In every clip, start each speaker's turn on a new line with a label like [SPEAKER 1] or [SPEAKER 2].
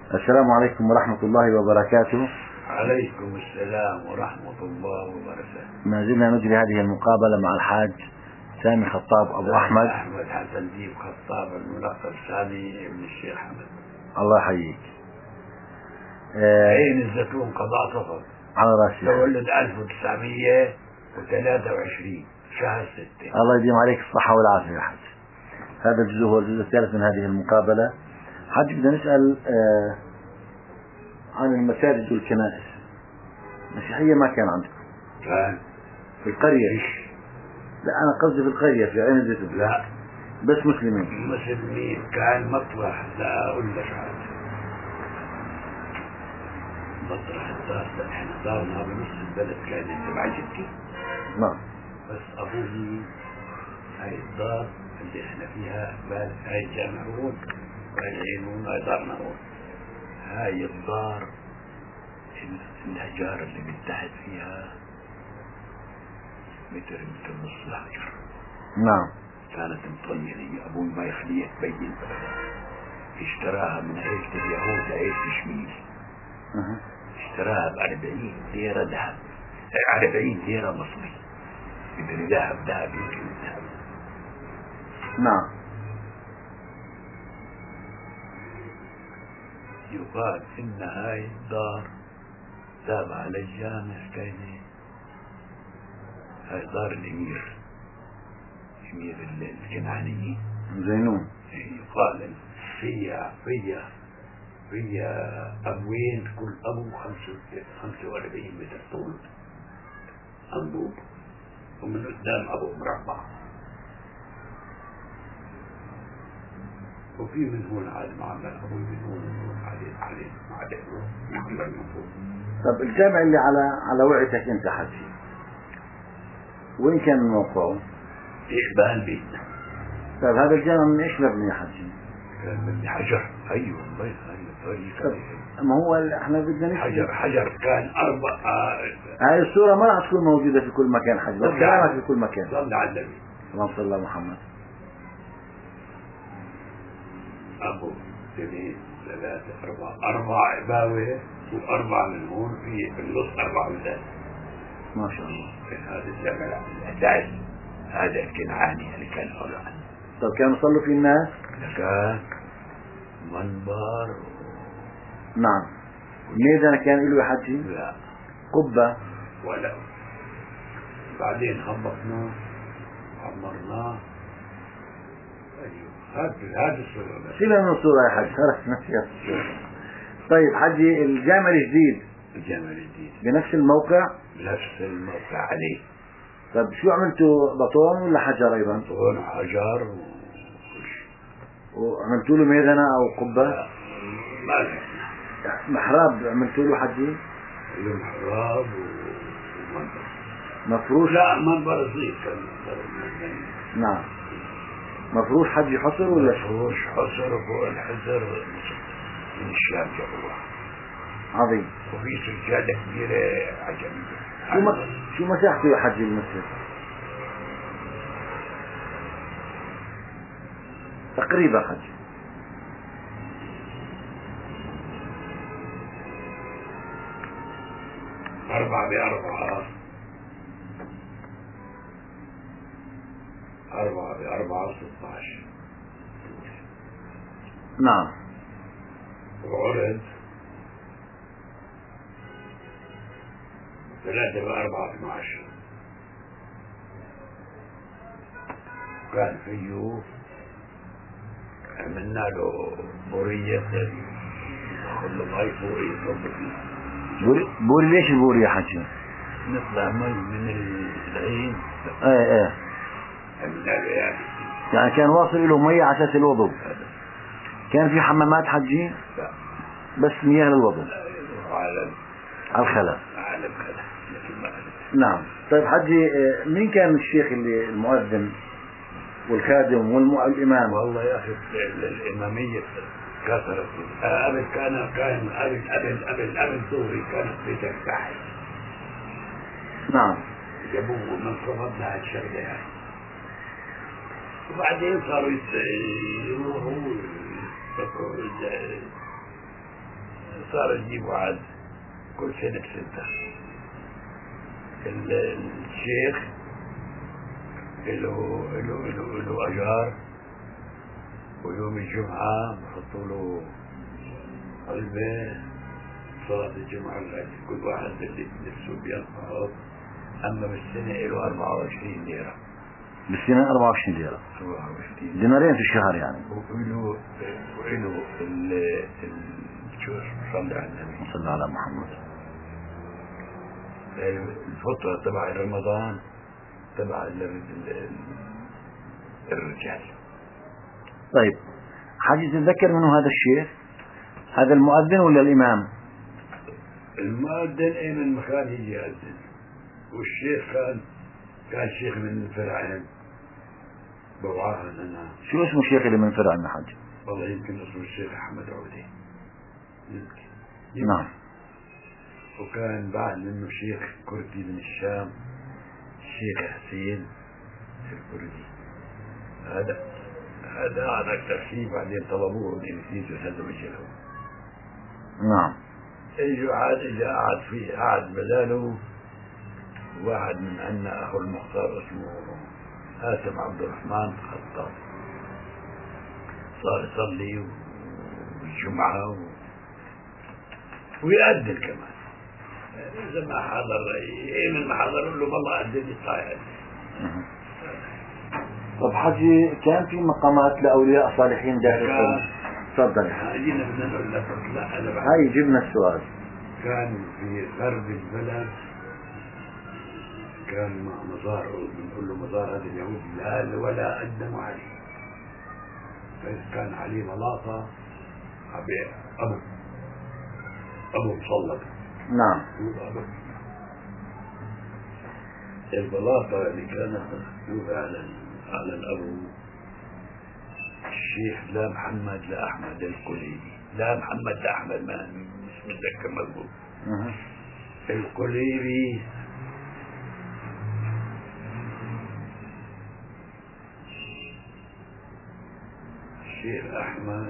[SPEAKER 1] السلام عليكم ورحمة الله وبركاته.
[SPEAKER 2] عليكم السلام ورحمة الله وبركاته.
[SPEAKER 1] ما زلنا نجري هذه المقابلة مع الحاج سامي خطاب أبو أحمد
[SPEAKER 2] حسن ديب خطاب الملقب سامي ابن الشيخ حمد.
[SPEAKER 1] الله يحييك.
[SPEAKER 2] عين الزيتون قضاء صفر
[SPEAKER 1] على راسي.
[SPEAKER 2] تولد 1923 شهر 6.
[SPEAKER 1] الله يديم عليك الصحة والعافية يا حاج. هذا الجزء هو الجزء الثالث من هذه المقابلة. حاج بدنا نسأل عن المساجد والكنائس. مسيحية ما كان عندكم؟
[SPEAKER 2] كان
[SPEAKER 1] في القرية؟ لا أنا قصدي في القرية في عين الزيتون.
[SPEAKER 2] لا
[SPEAKER 1] بس مسلمين.
[SPEAKER 2] كان مطرح. لا أقول لك هذا مطرح الدار. احنا دارنا بنص البلد كانت تبع جدي.
[SPEAKER 1] نعم.
[SPEAKER 2] بس أبوي هاي الدار اللي احنا فيها هاي الجامع هون وهاي العينون وهاي دارنا هون. هاي الدار الأشجار اللي من تحت فيها متر ونص الحجر.
[SPEAKER 1] نعم.
[SPEAKER 2] كانت مطينة. أبوي ما يخليها تبين أبدا. اشتراها من عيلة اليهود عيلة شميل. اشتراها ب40 ليرة ذهب، 40 ليرة مصري. يدري ذهب يمكن الذهب.
[SPEAKER 1] نعم.
[SPEAKER 2] يقال إن هاي الدار تابعة للجامع كاينة. هاي دار الأمير الكنعانيين
[SPEAKER 1] زينون.
[SPEAKER 2] يقال فيها أبوين، كل أبو 45 متر طول أنبوب، ومن قدام أبو مربع، وفي من هون عاد معمل أبوي من هون عليه معمل من فوق.
[SPEAKER 1] طب الجامع اللي على وعيتك أنت حجي وين كان موقعه؟
[SPEAKER 2] إقبال بيتنا.
[SPEAKER 1] طيب هذا الجامع من إيش مبني يا حجي؟
[SPEAKER 2] كان من حجر. أيوة
[SPEAKER 1] ما هو احنا بدنا نحكي
[SPEAKER 2] حجر كان 4.
[SPEAKER 1] هاي الصورة ما راح تكون موجودة في كل مكان حج، بس كلامك في كل مكان.
[SPEAKER 2] صلى على النبي.
[SPEAKER 1] اللهم صل على محمد.
[SPEAKER 2] أبو 2 3 4 عباوة، و4 من هون في النص 4 ولاد.
[SPEAKER 1] ما شاء الله.
[SPEAKER 2] هذا الجامع الدعس هذا الكنعاني اللي كان أولى.
[SPEAKER 1] طب كانوا يصلوا في الناس؟
[SPEAKER 2] كان منبر.
[SPEAKER 1] نعم. ميدان كان له حجي؟
[SPEAKER 2] لا.
[SPEAKER 1] قبة؟
[SPEAKER 2] ولا. بعدين هبطناه عمرناه. هذا الصورة.
[SPEAKER 1] شيلها من الصورة يا حج. خلاص نسيت. طيب حجي الجامع الجديد بنفس الموقع
[SPEAKER 2] عليه.
[SPEAKER 1] طب شو عملتوا، بطون ولا حجر أيضا؟
[SPEAKER 2] بطون وحجر
[SPEAKER 1] وعملتوا له ميدنة أو قبة؟
[SPEAKER 2] لا ما
[SPEAKER 1] محراب عملتوا له حجي؟
[SPEAKER 2] محراب ومنبر
[SPEAKER 1] مفروش؟
[SPEAKER 2] لا منبر صغير كان.
[SPEAKER 1] نعم. مفروش حجي حصر ولا؟
[SPEAKER 2] مفروش حصر، وفوق الحجر من الشام جابوها.
[SPEAKER 1] عظيم.
[SPEAKER 2] وفي سجادة كبيرة عجمية.
[SPEAKER 1] شو مساحته يا حجي المسجد؟ تقريبا حجي
[SPEAKER 2] 4 ب4 16.
[SPEAKER 1] نعم.
[SPEAKER 2] وعرض 3 ب4 12. كان فيه عملنا له بورية كل ماي فوق يصب فيه.
[SPEAKER 1] بوري ليش البوري يا حجي؟
[SPEAKER 2] نطلع مي من العين.
[SPEAKER 1] ايه
[SPEAKER 2] عملنا له
[SPEAKER 1] يعني كان واصل له مية على اساس الوضوء. كان في حمامات حجي؟
[SPEAKER 2] لا
[SPEAKER 1] بس مياه للوضوء
[SPEAKER 2] على
[SPEAKER 1] الخلا.
[SPEAKER 2] على الخلا.
[SPEAKER 1] نعم. طيب حجي مين كان الشيخ اللي المؤذن والخادم والإمام؟
[SPEAKER 2] والله يا أخي الإمامية كثرت. قبل كان قبل ظهري كانت بترتاح.
[SPEAKER 1] نعم.
[SPEAKER 2] جابوه من صفدنا هالشغلة يعني. وبعدين صاروا يروحوا صار يجيبوا عاد كل سنة بسنة. الشيخ له أجار، ويوم الجمعة بحطوا له قلبه صلاة الجمعة لغاية كل واحد اللي نفسه بينفعه. أما بالسنة له 24 ليرة.
[SPEAKER 1] بالسنة 24 ليرة،
[SPEAKER 2] 24
[SPEAKER 1] دينارين في الشهر يعني.
[SPEAKER 2] وله شو صلى على النبي
[SPEAKER 1] صلى على محمد.
[SPEAKER 2] الفترة تبع رمضان تبع الرجال.
[SPEAKER 1] طيب حاجة تتذكر منه هذا الشيخ، هذا المؤذن ولا الإمام؟
[SPEAKER 2] المؤذن من مكان يجي يأذن، والشيخ كان شيخ من فرعين بوعاها أنا.
[SPEAKER 1] شو اسمه الشيخ اللي من فرعين حاج؟
[SPEAKER 2] والله يمكن اسمه الشيخ أحمد عودي يمكن.
[SPEAKER 1] نعم.
[SPEAKER 2] وكان بعد منه شيخ كردي من الشام، الشيخ حسين الكردي. هذا أكثر شيء. بعدين طلبوه من يجوا هذا وجهه.
[SPEAKER 1] نعم.
[SPEAKER 2] اجوا عاد قعد بداله واحد من عنا أخو المختار اسمه هاشم عبد الرحمن خطاب، صار يصلي والجمعة ويأذن كمان. إذا ما حضر من ما حضر له والله أذن يطلع.
[SPEAKER 1] طب حجي كان في مقامات لأولياء صالحين داخل القرية؟ تفضل.
[SPEAKER 2] جينا بدنا نقول لك
[SPEAKER 1] هاي جبنا السؤال.
[SPEAKER 2] كان في غرب البلد كان مزار، بنقول له مزار هذا اليهود لا ولا قدموا عليه. كان عليه بلاطة أبو مصلب.
[SPEAKER 1] نعم.
[SPEAKER 2] البلاطة اللي كانت مكتوبة على الأبو الشيخ لا محمد لا أحمد القليبي، لا محمد لا أحمد، ما مش متذكر مضبوط. القليبي الشيخ أحمد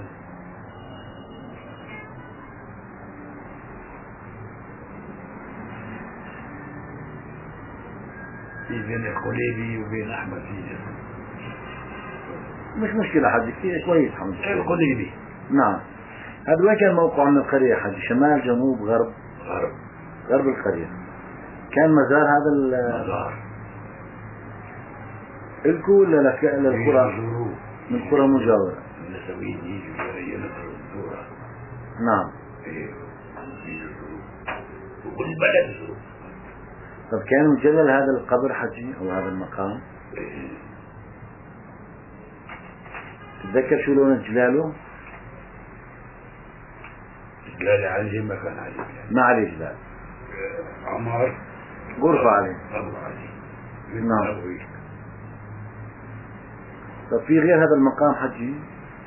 [SPEAKER 2] في بين القليبي وبين أحمد فيه.
[SPEAKER 1] مش مشكلة حاج، كثير كويس الحمد لله.
[SPEAKER 2] القليبي.
[SPEAKER 1] نعم. هذا وين كان موقعه من القرية حاج؟ شمال جنوب غرب؟ غرب القرية. كان مزار هذا
[SPEAKER 2] مزار
[SPEAKER 1] الكو ولا للقرى؟ من القرى مجاورة.
[SPEAKER 2] النسويين يجوا ينقلوا الدورة.
[SPEAKER 1] نعم.
[SPEAKER 2] والبلد.
[SPEAKER 1] طب كان مجلل هذا القبر حجي أو هذا المقام؟ تتذكر شو لون جلاله؟
[SPEAKER 2] جلال عليه ما كان عليه جلال.
[SPEAKER 1] ما عليه جلال.
[SPEAKER 2] عمار
[SPEAKER 1] غرفة عليه.
[SPEAKER 2] أبو علي.
[SPEAKER 1] نعم. طب في غير هذا المقام حجي؟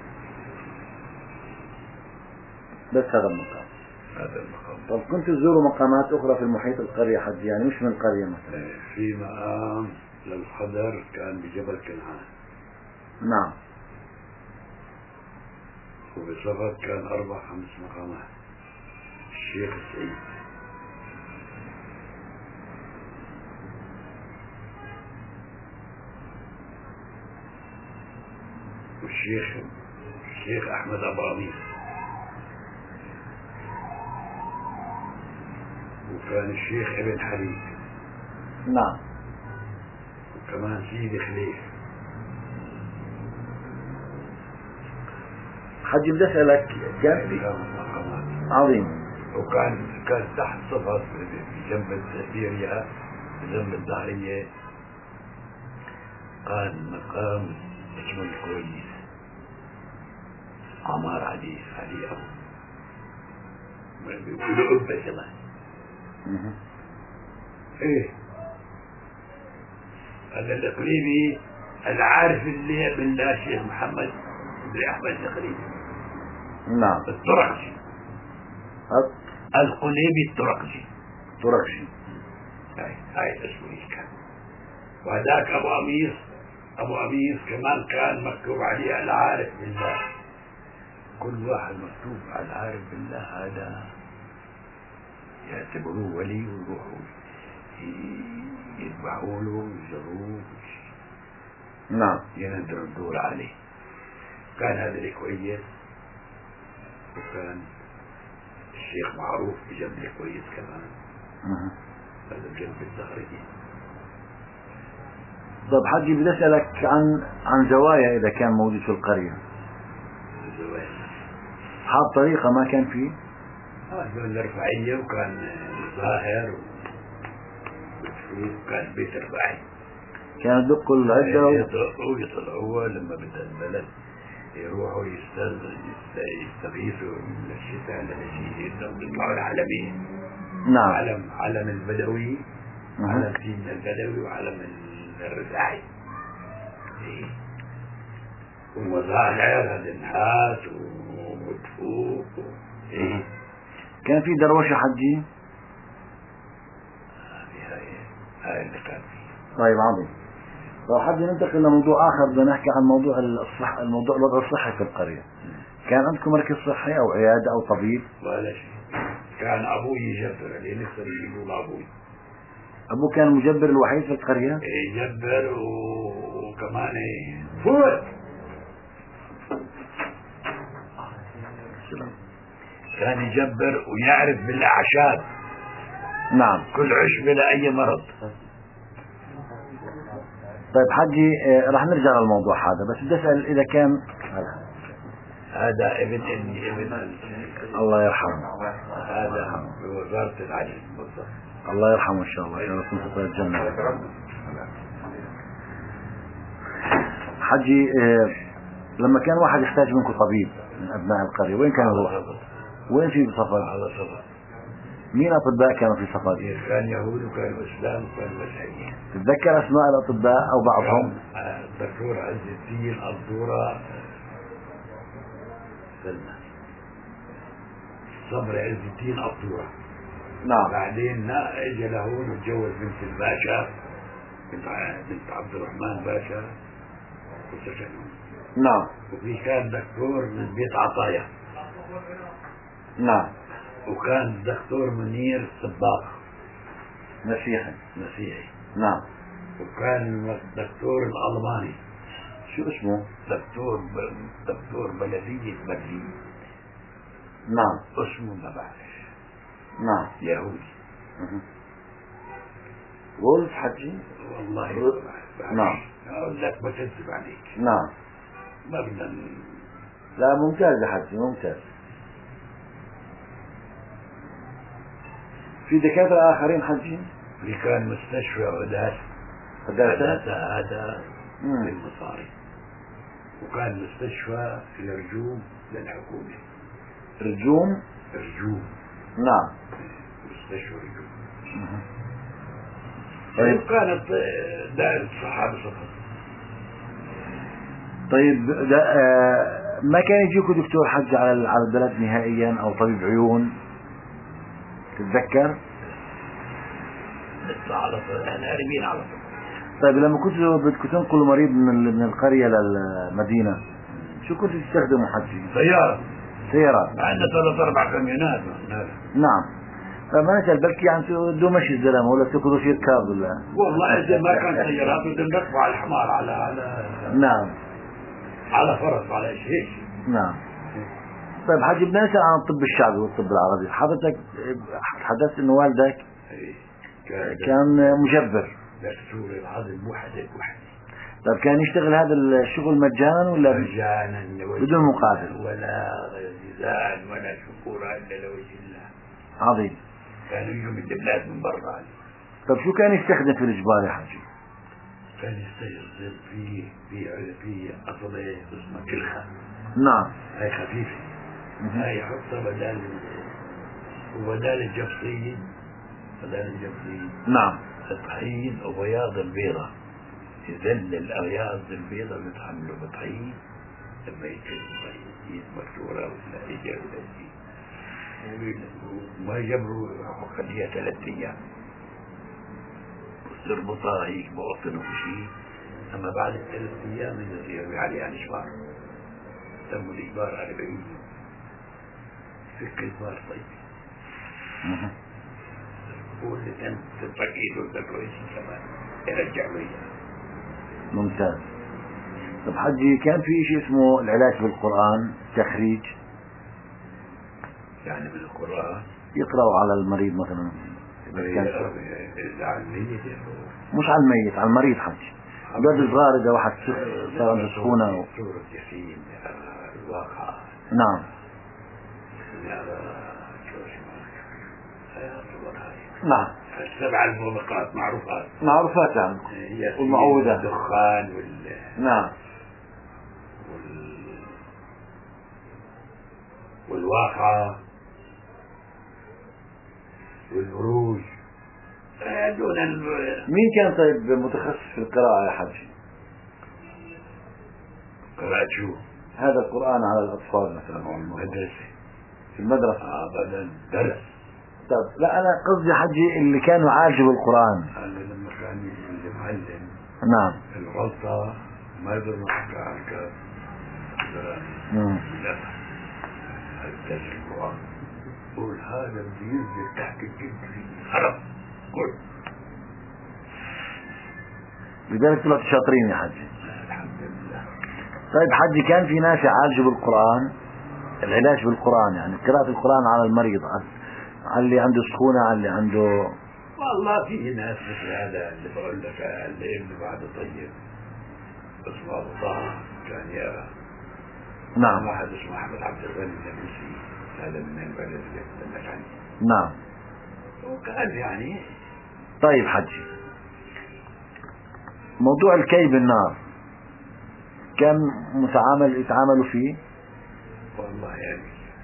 [SPEAKER 1] بس هذا المقام. طب كنت تزوروا مقامات أخرى في المحيط القرية حجي، يعني مش من القرية مثلا؟
[SPEAKER 2] في مقام للخضر كان بجبل كنعان.
[SPEAKER 1] نعم.
[SPEAKER 2] وبصفد كان 4-5 مقامات. الشيخ السعيد والشيخ أحمد أبو عمير، وكان الشيخ ابن حبيب.
[SPEAKER 1] نعم.
[SPEAKER 2] وكمان سيدي خليف.
[SPEAKER 1] حجي بدي أسألك، كان في عظيم،
[SPEAKER 2] وكان تحت صفر بجنب السيريا بجنب الظهرية كان مقام اسمه كويس، عمار علي أبو بيقولوا أبا كمان. إيه هذا الإقليمي العارف اللي بالله الشيخ محمد بن أحمد الإقليمي.
[SPEAKER 1] نعم.
[SPEAKER 2] التركشي. القليبي التركشي. هاي اسمه كان. وهذاك أبو أميس كمان كان مكتوب عليه العارف بالله. كل واحد مكتوب على العارف بالله هذا يعتبروه ولي ويروحوا يذبحوا له ويزروه
[SPEAKER 1] نعم
[SPEAKER 2] ينذروا الدور عليه. كان هذا الكويس، وكان الشيخ معروف بجنب الكويس كمان. هذا بجنب الزهرية.
[SPEAKER 1] طب حجي بدي أسألك عن زوايا إذا كان موجود في القرية.
[SPEAKER 2] الزوايا
[SPEAKER 1] أصحاب طريقة ما كان فيه؟
[SPEAKER 2] كان الرفاعية، وكان الظاهر، وكان بيت الرفاعي.
[SPEAKER 1] كانوا يدقوا العدة
[SPEAKER 2] يطلعوا يطلعوها لما بدأ البلد يروحوا يستغيثوا من الشتاء لما يطلعوا العلمين.
[SPEAKER 1] نعم.
[SPEAKER 2] علم البدوي، علم سيدنا البدوي، وعلم الرفاعي. ومظاهر هذا النحاس ومدفوق.
[SPEAKER 1] كان في دروشة حجي؟
[SPEAKER 2] هاي اللي كان فيه.
[SPEAKER 1] طيب عظيم. لو حد ننتقل لموضوع آخر، بدنا نحكي عن موضوع الصحة، الموضوع الوضع الصحي في القرية. كان عندكم مركز صحي أو عيادة أو طبيب؟
[SPEAKER 2] ولا شيء. كان أبوي يجبر اللي نقدر يقول أبوي.
[SPEAKER 1] أبوه كان المجبر الوحيد في القرية؟
[SPEAKER 2] يجبر وكمان فوت. كان يجبر ويعرف بالأعشاب.
[SPEAKER 1] نعم.
[SPEAKER 2] كل عشبة لأي مرض.
[SPEAKER 1] طيب حجي راح نرجع للموضوع هذا، بس بدي أسأل إذا كان
[SPEAKER 2] هذا ابن ابن
[SPEAKER 1] الله يرحمه،
[SPEAKER 2] هذا بوزارة العدل بالضبط.
[SPEAKER 1] الله يرحمه إن شاء الله، يا رب في الجنة. حجي لما كان واحد يحتاج منكم طبيب من أبناء القرية، وين كان يروح؟ وين في صفد؟
[SPEAKER 2] على صفد.
[SPEAKER 1] مين أطباء كانوا في صفد؟
[SPEAKER 2] كان يهود وكانوا إسلام وكانوا مسيحيين.
[SPEAKER 1] تتذكر أسماء الأطباء أو بعضهم؟
[SPEAKER 2] الدكتور عز الدين الدورة صبر عز الدين الدورة.
[SPEAKER 1] نعم.
[SPEAKER 2] بعدين اجى لهون وتجوز بنت الباشا، بنت عبد الرحمن باشا، وسكنوا.
[SPEAKER 1] نعم.
[SPEAKER 2] وفي كان دكتور من بيت عطايا.
[SPEAKER 1] نعم.
[SPEAKER 2] وكان دكتور منير صباغ مسيحي.
[SPEAKER 1] نعم.
[SPEAKER 2] وكان الدكتور الألماني
[SPEAKER 1] شو اسمه؟
[SPEAKER 2] دكتور بلدية برلين.
[SPEAKER 1] نعم.
[SPEAKER 2] اسمه ما بعرف.
[SPEAKER 1] نعم.
[SPEAKER 2] يهودي.
[SPEAKER 1] وولف حجي؟
[SPEAKER 2] والله ما بعرف.
[SPEAKER 1] نعم.
[SPEAKER 2] أقول لك بكذب عليك.
[SPEAKER 1] نعم.
[SPEAKER 2] ما بدنا.
[SPEAKER 1] لا ممتاز يا حجي، ممتاز. في دكاترة آخرين حجي؟
[SPEAKER 2] اللي كان مستشفى حداثة هذا للمصاري. وكان مستشفى الرجوم للحكومة.
[SPEAKER 1] رجوم؟ نعم.
[SPEAKER 2] مستشفى رجوم.
[SPEAKER 1] طيب.
[SPEAKER 2] كانت دائرة صحابة صفر.
[SPEAKER 1] طيب ما كان يجيكوا دكتور حج على البلد نهائيا أو طبيب عيون؟ تتذكر؟
[SPEAKER 2] على طول احنا قريبين على طول.
[SPEAKER 1] طيب لما كنتوا بدكم تنقلوا مريض من القرية للمدينة، شو كنتوا تستخدموا حجي؟ سيارات.
[SPEAKER 2] عندنا 3-4 كاميونات.
[SPEAKER 1] نعم. فما نسأل بلكي يعني تودوا مشي الزلمة ولا تأخذوا شي ركاب ولا؟
[SPEAKER 2] والله إذا ما كان سيارات بدنا نركبوا على الحمار على
[SPEAKER 1] نعم.
[SPEAKER 2] على فرس على شيء.
[SPEAKER 1] نعم. طيب حاج بدنا نسأل عن الطب الشعبي والطب العربي. حضرتك حدثت إنه والدك كان مجبر.
[SPEAKER 2] دكتور العظم وحدة.
[SPEAKER 1] طيب كان يشتغل هذا الشغل مجانا ولا
[SPEAKER 2] مجانا
[SPEAKER 1] بدون مقابل؟
[SPEAKER 2] ولا جزاء ولا شكورا إلا لوجه الله.
[SPEAKER 1] عظيم.
[SPEAKER 2] كانوا يجوا من البلاد من برا.
[SPEAKER 1] طيب شو كان يستخدم في الإجبار يا حجي؟
[SPEAKER 2] كان يستخدم في أصله اسمها كلخة.
[SPEAKER 1] نعم.
[SPEAKER 2] هاي خفيفة. هاي يحطها بدال الجبصين.
[SPEAKER 1] نعم.
[SPEAKER 2] الطحين وبياض البيضة. يذل الأبياض البيضة بتحملوا بطحين لما يجي مكسورة ولا يجي ولا شيء. وما يجبروا خليها 3 أيام. تربطها هيك بوطن وشيء. أما بعد 3 أيام يصير عليها نشوار. تم الإجبار على بيوت فك إجبار طيب هو اللي كان تطلق إيده الرئيس كمان يرجع بيها.
[SPEAKER 1] ممتاز. طب حجي كان في شيء اسمه العلاج بالقرآن تخريج،
[SPEAKER 2] يعني من القرآن
[SPEAKER 1] يقرأوا على المريض مثلا
[SPEAKER 2] على الميت
[SPEAKER 1] مش على الميت، على المريض حجي قبل صغار إذا واحد صار عنده سخونة
[SPEAKER 2] سورة ياسين الواقعة.
[SPEAKER 1] نعم نعم
[SPEAKER 2] السبع الموبقات
[SPEAKER 1] معروفات يعني والمعوذة
[SPEAKER 2] الدخان
[SPEAKER 1] نعم
[SPEAKER 2] والواقعة والبروج دون
[SPEAKER 1] مين كان طيب متخصص في القراءة يا حجي؟
[SPEAKER 2] قراءة شو؟
[SPEAKER 1] هذا القرآن على الأطفال مثلا في المدرسة
[SPEAKER 2] بدل درس.
[SPEAKER 1] طب لا أنا قصدي حجي اللي كانوا يعالجوا بالقرآن.
[SPEAKER 2] أنا لما كان المعلم
[SPEAKER 1] نعم
[SPEAKER 2] الغلطة ما يقدر نحكي عنك لا هذا القرآن قول هذا اللي ينزل تحت الجلد فيه حرام قول
[SPEAKER 1] لذلك طلعت شاطرين يا حجي.
[SPEAKER 2] الحمد لله.
[SPEAKER 1] طيب حجي كان في ناس يعالجوا بالقرآن، العلاج بالقرآن يعني قراءة القرآن على المريض، على اللي عنده سخونة، على اللي عنده
[SPEAKER 2] والله في ناس مثل هذا اللي بقول لك اللي ابنه بعد طيب اسمه أبو طه كان يرى.
[SPEAKER 1] نعم
[SPEAKER 2] واحد اسمه أحمد عبد الغني النبيسي هذا من البلد اللي بقول عنه.
[SPEAKER 1] نعم
[SPEAKER 2] وكان يعني.
[SPEAKER 1] طيب حجي موضوع الكي بالنار كان يتعاملوا فيه؟
[SPEAKER 2] والله يعني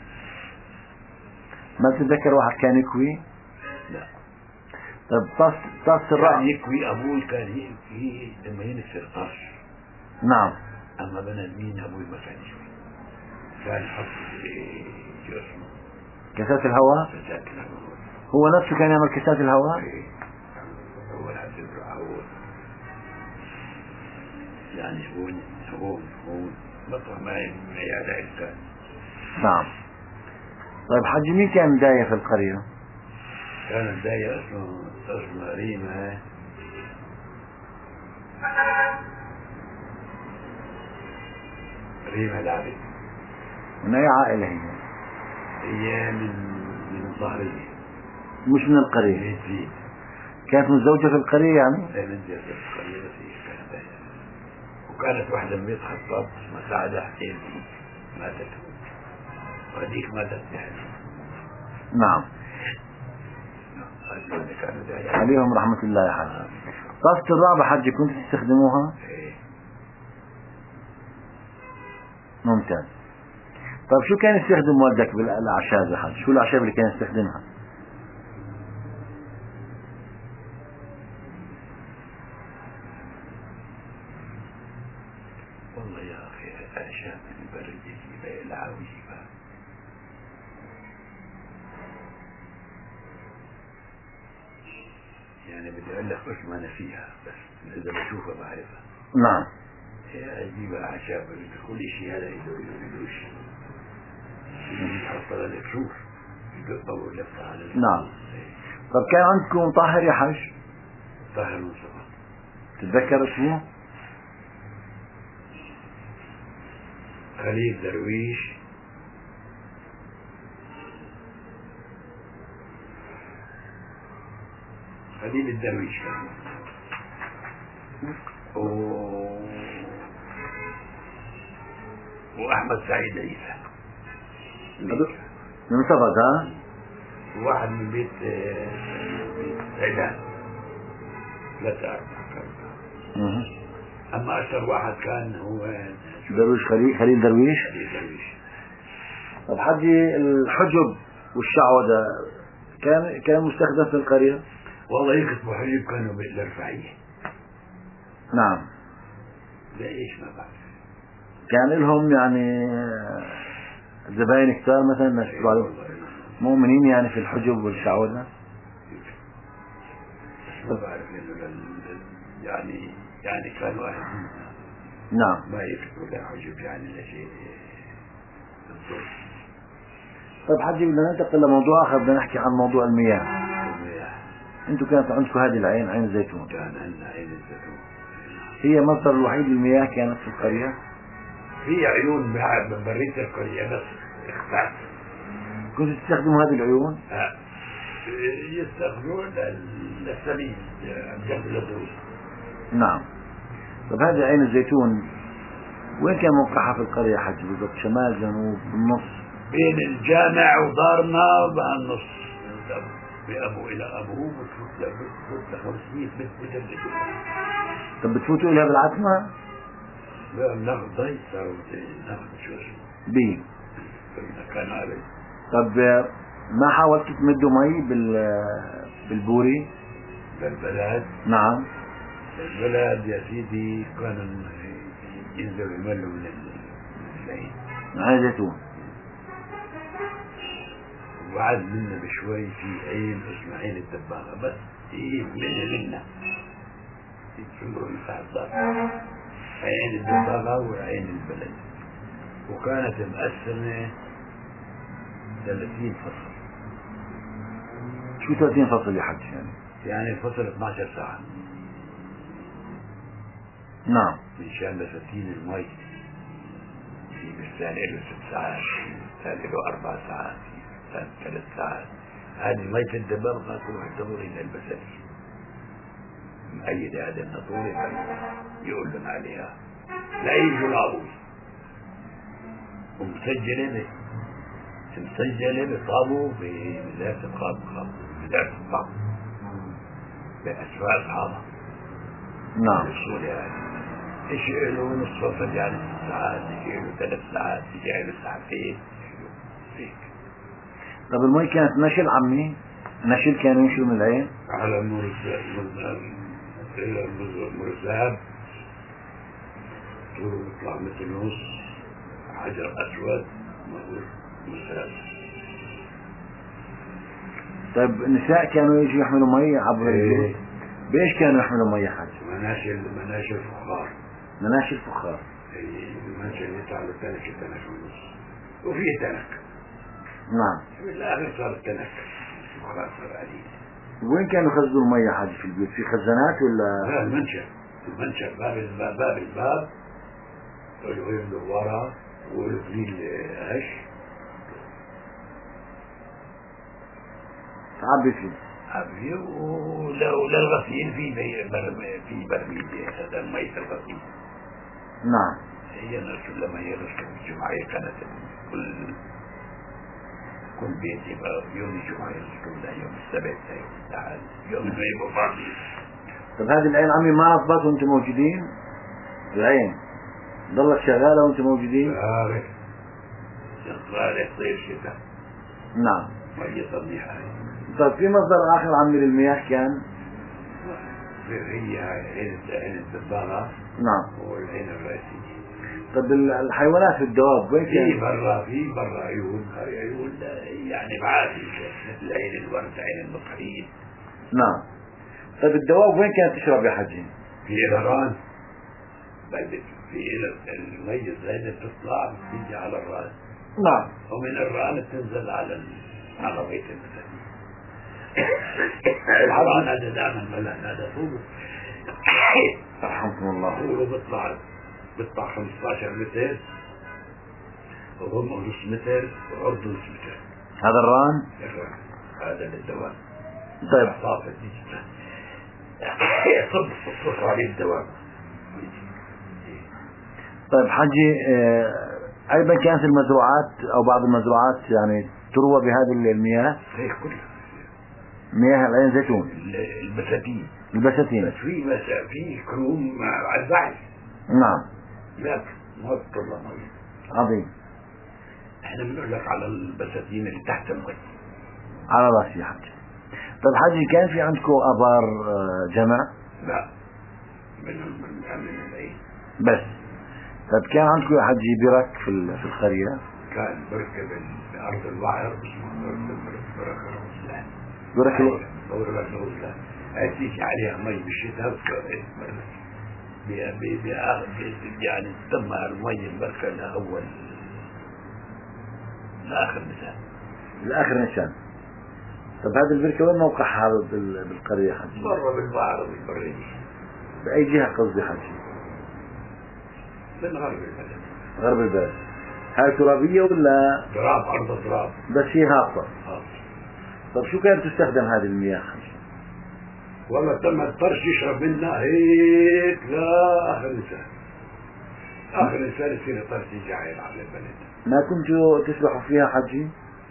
[SPEAKER 1] ما تتذكر واحد كان يكوي؟
[SPEAKER 2] لا.
[SPEAKER 1] طب طاس الرأس
[SPEAKER 2] كان يكوي أبوي كان يكوي لما ينكسر طرش.
[SPEAKER 1] نعم.
[SPEAKER 2] أما بنى مين أبوي ما كان يشوي، كان يحط جسمه
[SPEAKER 1] كاسات الهواء. هو نفسه كان يعمل كاسات الهواء.
[SPEAKER 2] هو الحسن هو يعني هو بطل ما يعلى كان.
[SPEAKER 1] نعم. طيب حجي مين كان داية في القرية؟
[SPEAKER 2] كان داية اسمه ريمة. ريمة العبد.
[SPEAKER 1] من أي عائلة هي؟
[SPEAKER 2] هي من الظهرية
[SPEAKER 1] مش من القرية.
[SPEAKER 2] من زين.
[SPEAKER 1] كانت متزوجة في القرية يعني؟
[SPEAKER 2] لا من زين في القرية بس هي كانت داية. وكانت واحدة من بيت خطاب اسمها سعادة حسين ماتت، وهذيك ماتت يعني.
[SPEAKER 1] نعم. عليهم رحمة الله يا حاج. طاسة الرعبة حجي كنت تستخدموها؟ ممتاز. طيب شو كان يستخدم والدك بالأعشاب يا حاج؟ شو الأعشاب اللي كان يستخدمها؟
[SPEAKER 2] والله يا أخي الأعشاب البرد يجيبها العاوي يجيبها. يعني بدي أقول لك مش ما أنا فيها بس إذا بشوفها بعرفها.
[SPEAKER 1] نعم.
[SPEAKER 2] هي أجيبها أعشاب كل شيء هذا يدوش يحط على الكشوف يدور لفة على
[SPEAKER 1] نعم. طب كان عندكم طاهر يا حاج؟
[SPEAKER 2] طاهر مصطفى.
[SPEAKER 1] تتذكر اسمه؟
[SPEAKER 2] خليل درويش. خليل الدرويش كان. وأحمد سعيد عيسى
[SPEAKER 1] من صفد ها؟
[SPEAKER 2] واحد من بيت عدان لا تعرف. أما أشهر واحد كان هو
[SPEAKER 1] درويش خليل درويش. طب حجي الحجب والشعوذة كان مستخدم في القرية؟
[SPEAKER 2] والله يكتبوا حجب كانوا بالرفاعية.
[SPEAKER 1] نعم.
[SPEAKER 2] لا إيش ما بعرف.
[SPEAKER 1] كان لهم يعني زباين كتار مثلا ناس مؤمنين يعني في الحجب والشعوذة.
[SPEAKER 2] ما بعرف يعني كانوا أهل.
[SPEAKER 1] نعم.
[SPEAKER 2] ما يكتبوا لا حجب يعني لا شيء
[SPEAKER 1] طيب حجي بدنا ننتقل لموضوع آخر، بدنا نحكي عن موضوع المياه. انتم كانت عندكم هذه العين، عين الزيتون.
[SPEAKER 2] كان عندنا عين الزيتون،
[SPEAKER 1] هي المصدر الوحيد للمياه كانت في القرية؟
[SPEAKER 2] في عيون برية القرية بس اختفت.
[SPEAKER 1] كنتوا تستخدموا هذه العيون؟
[SPEAKER 2] يستخدمون للسبيل جنب الدروس.
[SPEAKER 1] نعم. طيب هذه عين الزيتون وين كان موقعها في القرية حج بالضبط؟ شمال، جنوب، بالنص؟
[SPEAKER 2] بين الجامع ودارنا بهالنص، بأبو إلى أبوه بتفوت 500 متر بجنبه.
[SPEAKER 1] طب بتفوتوا إليها بالعتمة؟
[SPEAKER 2] لا بناخذ ضي، صاروا ناخذ شو
[SPEAKER 1] بي
[SPEAKER 2] بالمكان هذا.
[SPEAKER 1] طب ما حاولتوا تمدوا مي بالبوري؟
[SPEAKER 2] بالبلد؟
[SPEAKER 1] نعم.
[SPEAKER 2] بالبلد يا سيدي كانوا ينزلوا يملوا من العين،
[SPEAKER 1] من عين زيتون.
[SPEAKER 2] وبعد منا بشوي في عين اسمها عين الدباغة، بس هي منا يتشمروا المساعدات، عين الدباغة وعين البلد، وكانت مقسمة 30 فصل.
[SPEAKER 1] شو 30 فصل يا حج
[SPEAKER 2] يعني الفصل 12 ساعة.
[SPEAKER 1] نعم.
[SPEAKER 2] من شان بساتين المي، في بستان له 6 ساعات، في بستان له 4 ساعات، في بستان 3 ساعات. هذه مية الدباغ ما تروح تدور إلى البساتين، مؤيدة هذا النطور يقول لنا عليها لا يجوا العبوي، ومسجلة بطابو بذات الطابو بأسفل أصحابها.
[SPEAKER 1] نعم.
[SPEAKER 2] إيش له نص فصل يعني 6 ساعات، إيش له 3 ساعات، إيش له ساعتين هيك.
[SPEAKER 1] طب المي كانت نشل عمي؟ نشل كانوا ينشلوا من العين؟
[SPEAKER 2] على مرزاب طوله يطلع مثل نص حجر أسود مرزاب.
[SPEAKER 1] طيب النساء كانوا يجوا يحملوا مي عبر الجبل؟ بإيش كانوا يحملوا مي حج؟
[SPEAKER 2] مناشل فخار.
[SPEAKER 1] مناشل فخار.
[SPEAKER 2] المنشل يطلع له تنك ونص، وفيه تنك.
[SPEAKER 1] نعم.
[SPEAKER 2] بالآخر صار التنك فخار صار عليه.
[SPEAKER 1] وين كانوا يخزنوا المي حج في البيوت؟ في خزانات ولا؟
[SPEAKER 2] لا المنشل باب الباب له ورا وله فيل هش
[SPEAKER 1] تعبي فيه.
[SPEAKER 2] عبيه، وللغسيل في برميل هذا المي الغسيل.
[SPEAKER 1] نعم.
[SPEAKER 2] هي نرسل لما يغسل الجمعة كانت كل بيت يبقى يوم الجمعة يغسلون لا يوم السبت لا يوم الأحد، يوم ما يبقى فاضي.
[SPEAKER 1] طب هذه العين عمي ما نصبت وانتم موجودين؟ العين ضلت شغالة وانتم موجودين؟
[SPEAKER 2] شغالة صيف شتاء.
[SPEAKER 1] نعم.
[SPEAKER 2] مية صبيحة.
[SPEAKER 1] طيب في مصدر آخر عمي للمياه كان؟
[SPEAKER 2] هي عين الدباغة.
[SPEAKER 1] نعم.
[SPEAKER 2] والعين الرئيسية.
[SPEAKER 1] طب الحيوانات والدواب وين كان؟
[SPEAKER 2] في برا عيون يعني معادي مثل عين الورد، عين البطحين.
[SPEAKER 1] نعم. طيب الدواب وين كانت تشرب يا حجي؟
[SPEAKER 2] في الران، في المي الزايدة بتطلع بتيجي على الران.
[SPEAKER 1] نعم.
[SPEAKER 2] ومن الران بتنزل على بيت المساكين. الران هذا دائما ملان، هذا طوله
[SPEAKER 1] رحمكم الله.
[SPEAKER 2] طوله بيطلع 15 متر وهم نص متر وعرضه نص متر.
[SPEAKER 1] هذا الران؟
[SPEAKER 2] هذا للدوام.
[SPEAKER 1] طيب
[SPEAKER 2] صافي صف عليه الدوام.
[SPEAKER 1] طيب حجي أيضا كانت المزروعات أو بعض المزروعات يعني تروى بهذه المياه؟
[SPEAKER 2] هي كلها
[SPEAKER 1] مياه العين زيتون. البساتين.
[SPEAKER 2] بس في كروم على البحر.
[SPEAKER 1] نعم.
[SPEAKER 2] لا ما بتطلع مي.
[SPEAKER 1] عظيم.
[SPEAKER 2] احنا بنقول لك على البساتين اللي تحت المي.
[SPEAKER 1] على راسي يا حجي. طيب حجي كان في عندكم آبار جمع؟
[SPEAKER 2] لا من العين
[SPEAKER 1] بس. طيب كان عندكم يا حجي برك في القرية؟
[SPEAKER 2] كان بركة بأرض البحر اسمه بركة الغسلان. بركة الغسلان تيجي عليها مي بالشتاء يعني تدمر المي البركة لأول لآخر نسان.
[SPEAKER 1] لآخر نسان. طب هذه البركة وين موقعها بالقرية يا حجي؟
[SPEAKER 2] برا بالبحر بالبرية.
[SPEAKER 1] بأي جهة قصدي حجي؟
[SPEAKER 2] من غرب البلد.
[SPEAKER 1] غرب البلد. هاي ترابية ولا؟
[SPEAKER 2] تراب، أرض تراب.
[SPEAKER 1] بس هي هابطة. طب شو كانت تستخدم هذه المياه حجي؟
[SPEAKER 2] والله تم الطرش يشرب منها هيك لا آخر نسان. آخر نسان يصير طرش جاهل على البلد.
[SPEAKER 1] ما كنتوا تسبحوا فيها حجي؟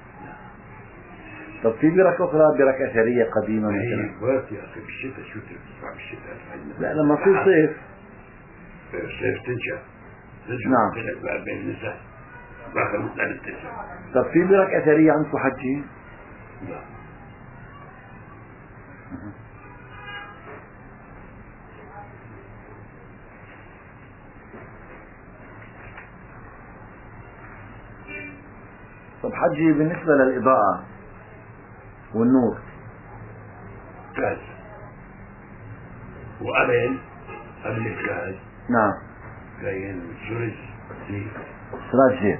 [SPEAKER 1] طب في برك أخرى، برك أثرية قديمة مثلا؟
[SPEAKER 2] وقت يا أخي بالشتاء شو تسبح بالشتاء؟
[SPEAKER 1] لا لما في صيف.
[SPEAKER 2] الصيف تنشأ.
[SPEAKER 1] نعم.
[SPEAKER 2] بين النساء. باخر مثلا التسع.
[SPEAKER 1] طب في برك أثرية عندكم حجي؟
[SPEAKER 2] لا.
[SPEAKER 1] طب حجي بالنسبة للإضاءة والنور؟
[SPEAKER 2] غاز وقبل الغاز.
[SPEAKER 1] نعم.
[SPEAKER 2] كاين جرز زيت.
[SPEAKER 1] سراج زيت.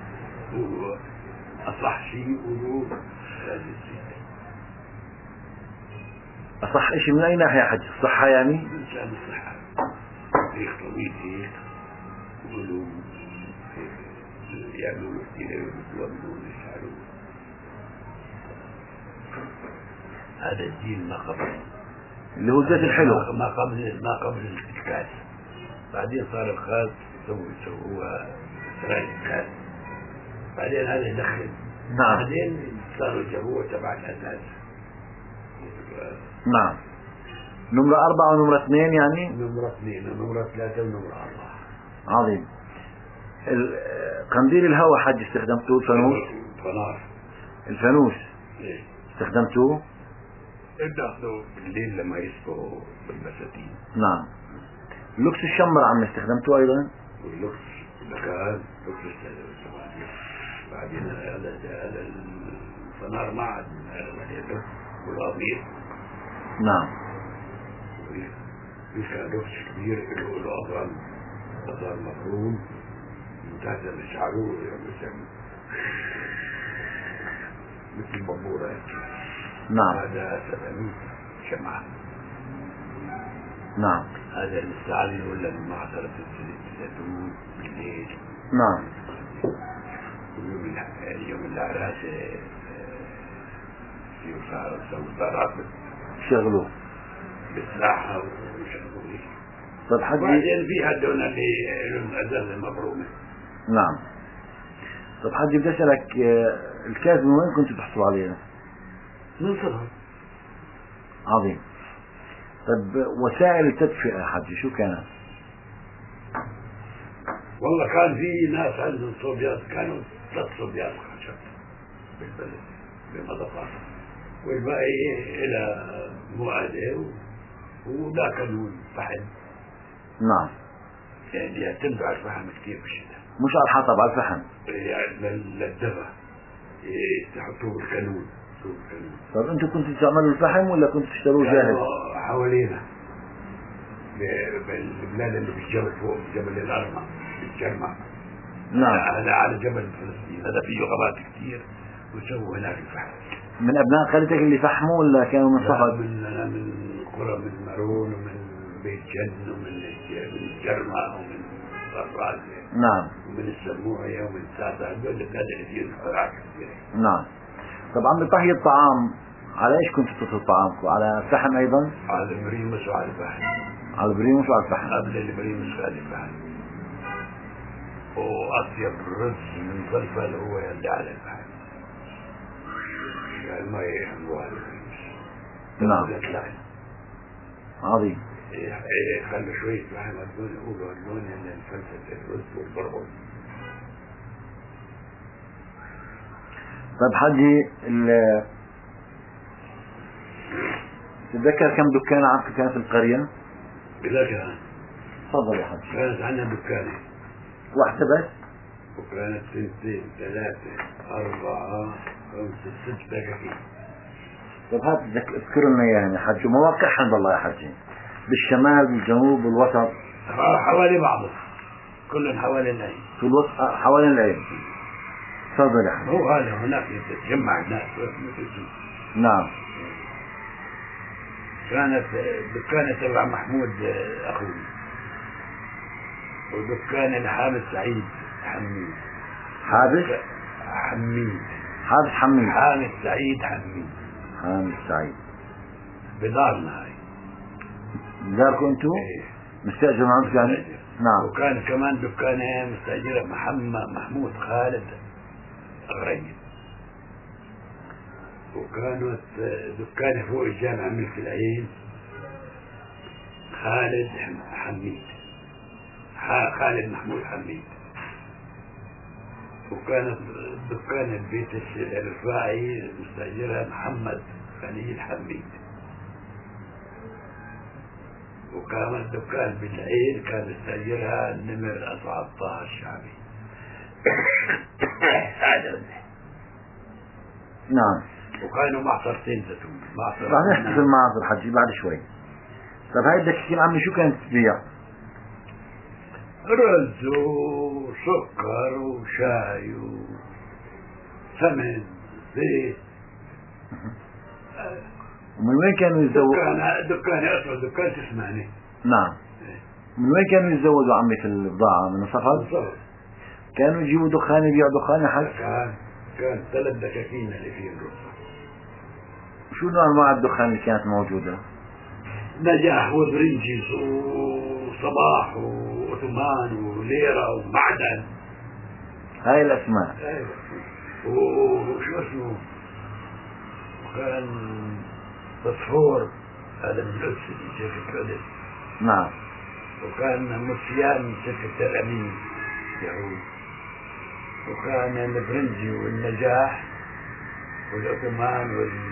[SPEAKER 2] وأصح شيء يقولوا سراج الزيت.
[SPEAKER 1] أصح شيء من أي ناحية حجي؟ الصحة يعني؟
[SPEAKER 2] إنسان الصحة. هيك طويل هيك يقولوا يعملوا كثير يتوضوا ويشعروا. هذا الدين ما قبل.
[SPEAKER 1] اللي هو الزيت الحلو.
[SPEAKER 2] ما قبل الكاس. بعدين صار الخاص يسووها سراج الكاس. بعدين هذا يدخل.
[SPEAKER 1] نعم.
[SPEAKER 2] بعدين صاروا جابوه تبع الأساس.
[SPEAKER 1] نعم. نمرة 4 ونمرة 2 يعني؟
[SPEAKER 2] نمرة 2 ونمرة 3 ونمرة 4.
[SPEAKER 1] عظيم. قنديل الهواء حج استخدمتوه؟ الفانوس؟
[SPEAKER 2] فنار.
[SPEAKER 1] الفانوس؟
[SPEAKER 2] إيه.
[SPEAKER 1] استخدمتوه؟
[SPEAKER 2] ادخلوا بالليل لما يسقوا بالبساتين.
[SPEAKER 1] نعم. لوكس الشمر عم استخدمتوه أيضا؟
[SPEAKER 2] واللوكس الغاز لوكس السوالف. بعدين هذا الفنار ما عاد من والأبيض.
[SPEAKER 1] نعم.
[SPEAKER 2] كان لوكس كبير له أضرار مفروم من تحت الشعرور مثل البابورة.
[SPEAKER 1] نعم.
[SPEAKER 2] هذا 700 شمعة.
[SPEAKER 1] نعم.
[SPEAKER 2] هذا المستعمل ولا المعصرة الزيتون بالليل.
[SPEAKER 1] نعم.
[SPEAKER 2] يوم الأعراس يوصل
[SPEAKER 1] شغلوه
[SPEAKER 2] بالساحة وشغلوه.
[SPEAKER 1] طب حجي
[SPEAKER 2] بعدين في هدول اللي لهم أزاز مبرومة.
[SPEAKER 1] نعم. طب حجي بدي أسألك، الكاز من وين كنت تحصل عليه؟
[SPEAKER 2] من صغر.
[SPEAKER 1] عظيم. طب وسائل التدفئة يا حجي شو كانت؟
[SPEAKER 2] والله كان في ناس عندهم صوبيات، كانوا 3 صوبيات خشب بالبلد بمضفات، والباقي إلى مؤاده وذاك الفحم.
[SPEAKER 1] نعم.
[SPEAKER 2] يعني يعتمدوا على الفحم كثير بالشتاء.
[SPEAKER 1] مش على الحطب، على الفحم.
[SPEAKER 2] يعني للدفا تحطوه بالكانون.
[SPEAKER 1] طب انتوا كنتوا تعملوا الفحم ولا كنتوا تشتروه جاهز؟
[SPEAKER 2] حوالينا بالبلاد اللي بالجبل فوق جبل الأرمى بالجرمة.
[SPEAKER 1] نعم.
[SPEAKER 2] هذا على جبل فلسطين، هذا فيه غابات كثير وسووا هناك الفحم.
[SPEAKER 1] من أبناء قريتك اللي فحموا ولا كانوا من صفد؟
[SPEAKER 2] من قرى من مارون ومن بيت جن ومن الجرمة ومن صفرات.
[SPEAKER 1] نعم.
[SPEAKER 2] ومن السموعية ومن ساسة، هذول البلاد اللي فيه الفراغ كثير.
[SPEAKER 1] نعم. طبعا بطهي الطعام على ايش كنتوا تطهوا طعامكم؟ على الفحم ايضا؟
[SPEAKER 2] على البريموس وعلى الفحم.
[SPEAKER 1] على البريموس وعلى الفحم.
[SPEAKER 2] قبل البريموس وعلى الفحم. وأطيب رز من فلفل هو اللي على الفحم. يعني ما يحملوا على البريموس.
[SPEAKER 1] نعم. عظيم.
[SPEAKER 2] خلوا شوية فحم اللون، يقولوا اللون اللي الفلفل الرز والبرغل.
[SPEAKER 1] طيب حجي تتذكر كم دكان عندك كانت في القرية؟
[SPEAKER 2] بذكرها.
[SPEAKER 1] تفضل يا حجي.
[SPEAKER 2] كانت عندنا دكانة
[SPEAKER 1] واحدة بس؟
[SPEAKER 2] وكانت 2 3 4 5 6 دكاكين.
[SPEAKER 1] طيب هات اذكر لنا اياها يا حجي، ومواقعهم والله يا حجي، بالشمال بالجنوب بالوسط.
[SPEAKER 2] حوالي بعضه، كلهم حوالي العين.
[SPEAKER 1] في الوسط حوالين العين. تفضل يا حبيبي.
[SPEAKER 2] هو هذا هناك يتجمع الناس.
[SPEAKER 1] نعم.
[SPEAKER 2] كانت دكانة تبع محمود أخوي، ودكان الحامد سعيد حميد.
[SPEAKER 1] حابس
[SPEAKER 2] حميد.
[SPEAKER 1] حابس حميد.
[SPEAKER 2] حامد سعيد حميد.
[SPEAKER 1] حامد سعيد.
[SPEAKER 2] بدارنا هاي.
[SPEAKER 1] داركم انتو؟
[SPEAKER 2] ايه.
[SPEAKER 1] مستأجر معك يعني؟ نعم.
[SPEAKER 2] وكان كمان دكانة مستأجرة محمود خالد غريب. وكانت دكانة فوق الجامعة ملك العين خالد حميد، خالد محمود حميد. وكانت دكان البيت الرفاعي مستأجرها محمد خليل حميد. وكانت دكان بالعين كان مستأجرها النمر أصعب طه الشعبي.
[SPEAKER 1] نعم.
[SPEAKER 2] وكانوا معصرتين زيتون.
[SPEAKER 1] راح نحكي في المعاصر حجي بعد شوي. طيب هاي بدك تحكي عمي شو كانت تبيع؟
[SPEAKER 2] رز وسكر وشاي وسمن زيت.
[SPEAKER 1] ومن وين كانوا يتزوجوا؟
[SPEAKER 2] دكان أصلا دكان تسمعني.
[SPEAKER 1] نعم. من وين كانوا يتزوجوا عمي في البضاعة؟ من الصفر؟ كانوا يجيبوا دخان يبيعوا دخان يا حج؟
[SPEAKER 2] كان 3 دكاكين اللي فيه الرصة.
[SPEAKER 1] شو نوع أنواع الدخان اللي كانت موجودة؟
[SPEAKER 2] نجاح وبرنجز وصباح وعثمان وليرة ومعدن.
[SPEAKER 1] هاي الأسماء.
[SPEAKER 2] وشو اسمه؟ وكان فسفور، هذا من الأسد شركة الأسد.
[SPEAKER 1] نعم.
[SPEAKER 2] وكان مسيان شركة الأمين يهود. وكان البرنجي والنجاح والعثمان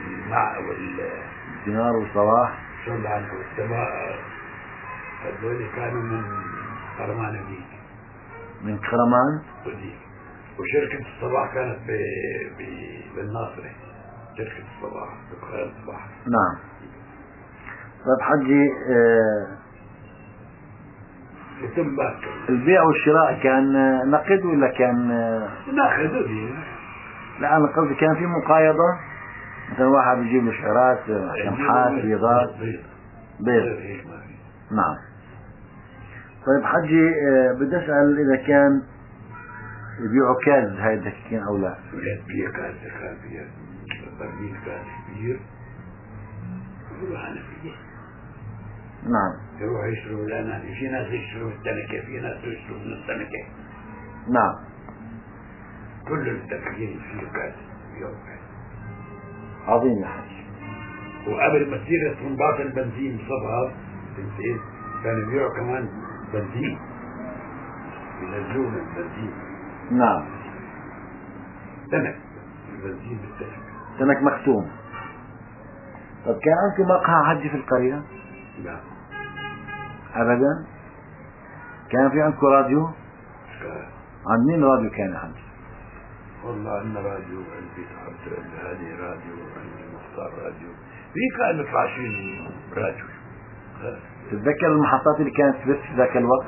[SPEAKER 1] دينار وصلاح
[SPEAKER 2] طبعا والسماء. هذول كانوا من قرمان ذيك.
[SPEAKER 1] من كرمان
[SPEAKER 2] وديك. وشركة الصباح كانت بالناصرة. شركة الصباح دكان الصباح.
[SPEAKER 1] نعم. طيب حجي البيع والشراء كان نقد ولا كان
[SPEAKER 2] ناخذ؟
[SPEAKER 1] لا أنا قصدي كان في مقايضة، مثلا واحد بيجيب له شعرات شمحات بيضات بيض. نعم. طيب حجي بدي أسأل إذا كان يبيعوا كاز هاي الدكاكين أو لا؟
[SPEAKER 2] فيها كاز، كان فيها برميل كاز كبير يقولوا حنفية.
[SPEAKER 1] نعم.
[SPEAKER 2] يروح يشتروا الأناني، في ناس يشتروا التنكة، في ناس يشتروا من التنكة.
[SPEAKER 1] نعم.
[SPEAKER 2] كل الدكاكين فيه كاز يوم.
[SPEAKER 1] عظيم يا حج.
[SPEAKER 2] وقبل ما تصير اسطمبات البنزين بصبها تنتين كانوا يبيعوا كمان بنزين، ينزلون البنزين.
[SPEAKER 1] نعم.
[SPEAKER 2] تنك البنزين بالتنك.
[SPEAKER 1] تنك مختوم. طب كان عندكم مقهى حج في القرية؟
[SPEAKER 2] لا
[SPEAKER 1] أبدا. كان في عندكم راديو؟ عند مين راديو كان يا حج؟
[SPEAKER 2] والله عندنا راديو، عندي عبد الهادي راديو، عندي مختار راديو، في كان 20 راديو.
[SPEAKER 1] تتذكر المحطات اللي كانت بس في ذاك الوقت؟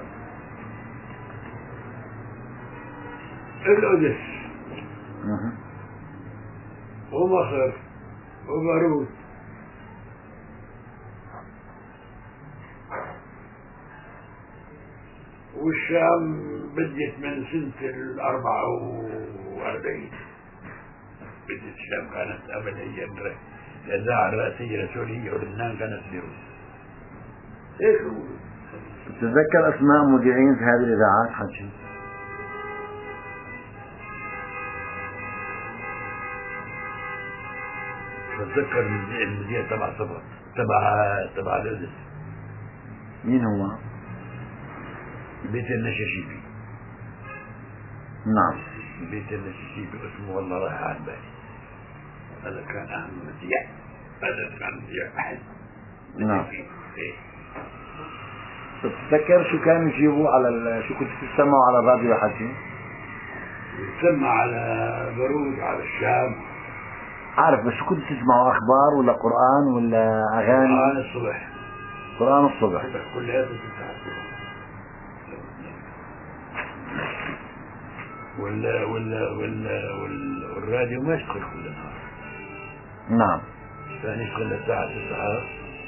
[SPEAKER 2] القدس ومصر وبيروت والشام بدت من سنة 44. بدت الشام كانت أبديا الإذاعة الرئيسية السورية ولبنان كانت بيروت. هيك هو.
[SPEAKER 1] تتذكر أسماء مذيعين في هذه الإذاعات حجي؟
[SPEAKER 2] بتذكر المذيع تبع صبر تبع القدس.
[SPEAKER 1] مين هو؟
[SPEAKER 2] بيت النشاشيبي.
[SPEAKER 1] نعم.
[SPEAKER 2] بيت النشاشيبي اسمه والله رايح عن بالي. هذا كان أهم مذيع. هذا كان مذيع أحد.
[SPEAKER 1] نعم. تتذكر شو كانوا يجيبوا على شو كنت تسمعوا على الراديو يا حجي؟
[SPEAKER 2] تسمع على بيروت، على الشام.
[SPEAKER 1] عارف، بس شو كنت تسمعوا؟ أخبار ولا قرآن ولا أغاني؟
[SPEAKER 2] قرآن الصبح.
[SPEAKER 1] قرآن الصبح.
[SPEAKER 2] كل هذا تتعرفه. والراديو ما يشتغل كل النهار.
[SPEAKER 1] نعم.
[SPEAKER 2] كان يشتغل للساعة 9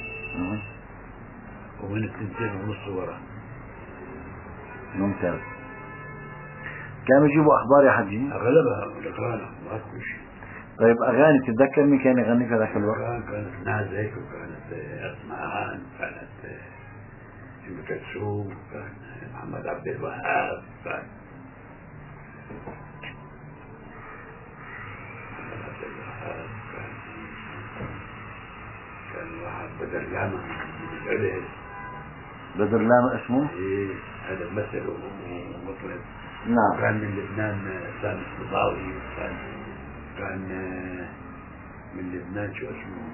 [SPEAKER 2] ومن 2:30 ورا.
[SPEAKER 1] ممتاز. كانوا يجيبوا أخبار يا حجي؟
[SPEAKER 2] أغلبها أغاني ما كل شيء.
[SPEAKER 1] طيب أغاني تتذكر مين كان يغني في ذاك الوقت؟
[SPEAKER 2] كانت نازك، وكانت أسمعان، كانت أم كلثوم، كان محمد عبد الوهاب، كان واحد بدر لاما من العلس.
[SPEAKER 1] بدر لاما اسمه؟
[SPEAKER 2] إيه، هذا مثل ومطرب.
[SPEAKER 1] نعم.
[SPEAKER 2] كان من لبنان سامي الصباوي، كان من لبنان شو اسمه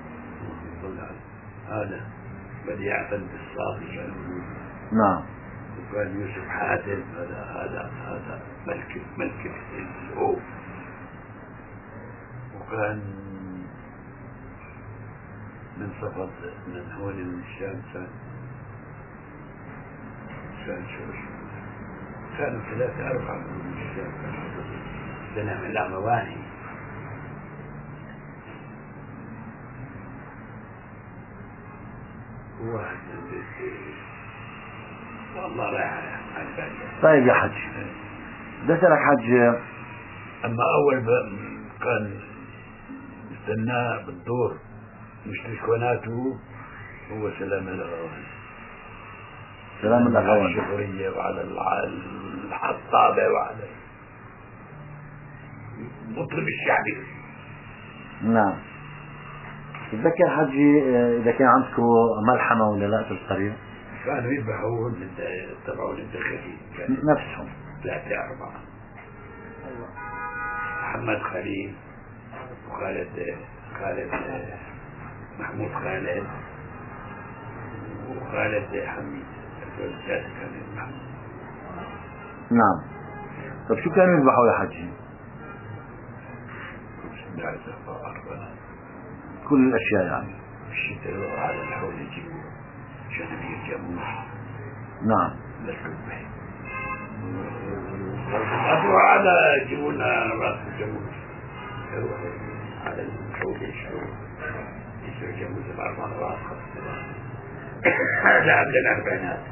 [SPEAKER 2] هذا بديع فند الصافي كان.
[SPEAKER 1] نعم.
[SPEAKER 2] وكان يوسف حاتم، هذا ملك الأوف. وكان من صفد من هون من الشام كان شو اسمه، كانوا 3-4 من الشام، كانوا من العمواني. واحد والله رايح على البالي.
[SPEAKER 1] طيب يا حج، بدي أسألك حج،
[SPEAKER 2] أما أول كان استناه بالدور مش تليفوناته، هو سلام الأغواني.
[SPEAKER 1] سلام الأغواني
[SPEAKER 2] على الشغرية وعلى الحطابة وعلى المطرب الشعبي.
[SPEAKER 1] نعم. تتذكر حجي إذا كان عندكم ملحمة ولا لا في القرية؟
[SPEAKER 2] كانوا يذبحون تبعون الدخلين
[SPEAKER 1] نفسهم
[SPEAKER 2] 3-4. محمد خليل، وخالد محمود خالد، وخالد حميد، الثلاثة كانوا يذبحون.
[SPEAKER 1] نعم. طب شو كانوا يذبحوا يا حجي؟ كل الأشياء يعني.
[SPEAKER 2] الشتاء على الحول يجيبوا شنبير جاموس.
[SPEAKER 1] نعم.
[SPEAKER 2] للكبه. أبوها على يجيبون رأس الجاموس. على الحول يشعروا يصير جاموس ب4 مرات 5 مرات. هذا قبل الأربعينات.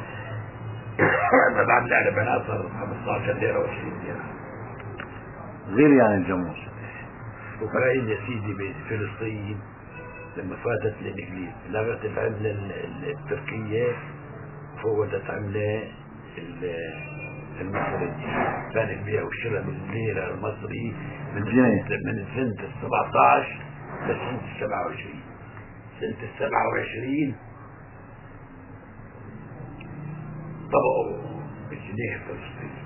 [SPEAKER 2] هذا بعد الأربعينات صار 15 ليرة و20 ليرة.
[SPEAKER 1] غير يعني الجاموس.
[SPEAKER 2] وكاين يا سيدي بفلسطين لما فاتت للإنجليز لغت العملة التركية، فوتت عملة المصرية. كان البيع والشراء بالليرة المصري من سنة 17 لسنة 27. سنة 27 طبقوا بالجنيه الفلسطيني.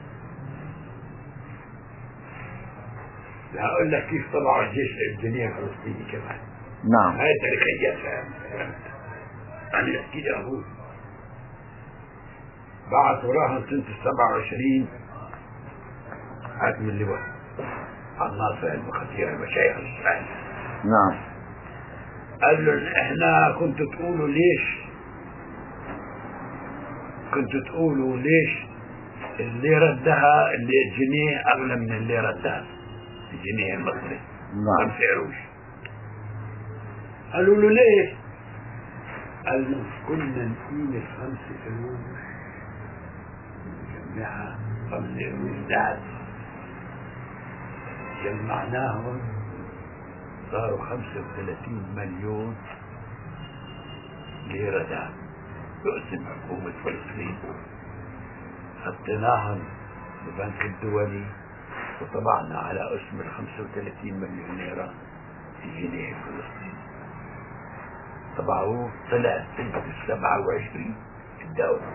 [SPEAKER 2] لا أقول لك كيف طبعوا الجيش الجنيه الفلسطيني كمان.
[SPEAKER 1] نعم.
[SPEAKER 2] هاي تاريخيات أنا يحكي لي أبوه. بعد وراها سنة 27 حاكم اللواء الناصر المخدير المشايخ الإسرائيلية.
[SPEAKER 1] نعم.
[SPEAKER 2] قال له إحنا كنتوا تقولوا ليش اللي ردها اللي الجنيه أغلى من اللي ردها الجنيه المصري.
[SPEAKER 1] نعم.
[SPEAKER 2] 5 قروش. قالوا له ليه؟ قال له كنا نقيم 5 قروش نجمعها 5 قروش ذهب، جمعناهم صاروا 35 مليون ليرة ذهب. تقسم حكومة فلسطين، حطيناهم ببنك الدولي وطبعنا على اسم 35 مليون ليرة في جنيه فلسطين. طبعوه طلع سنة 27 الدولة.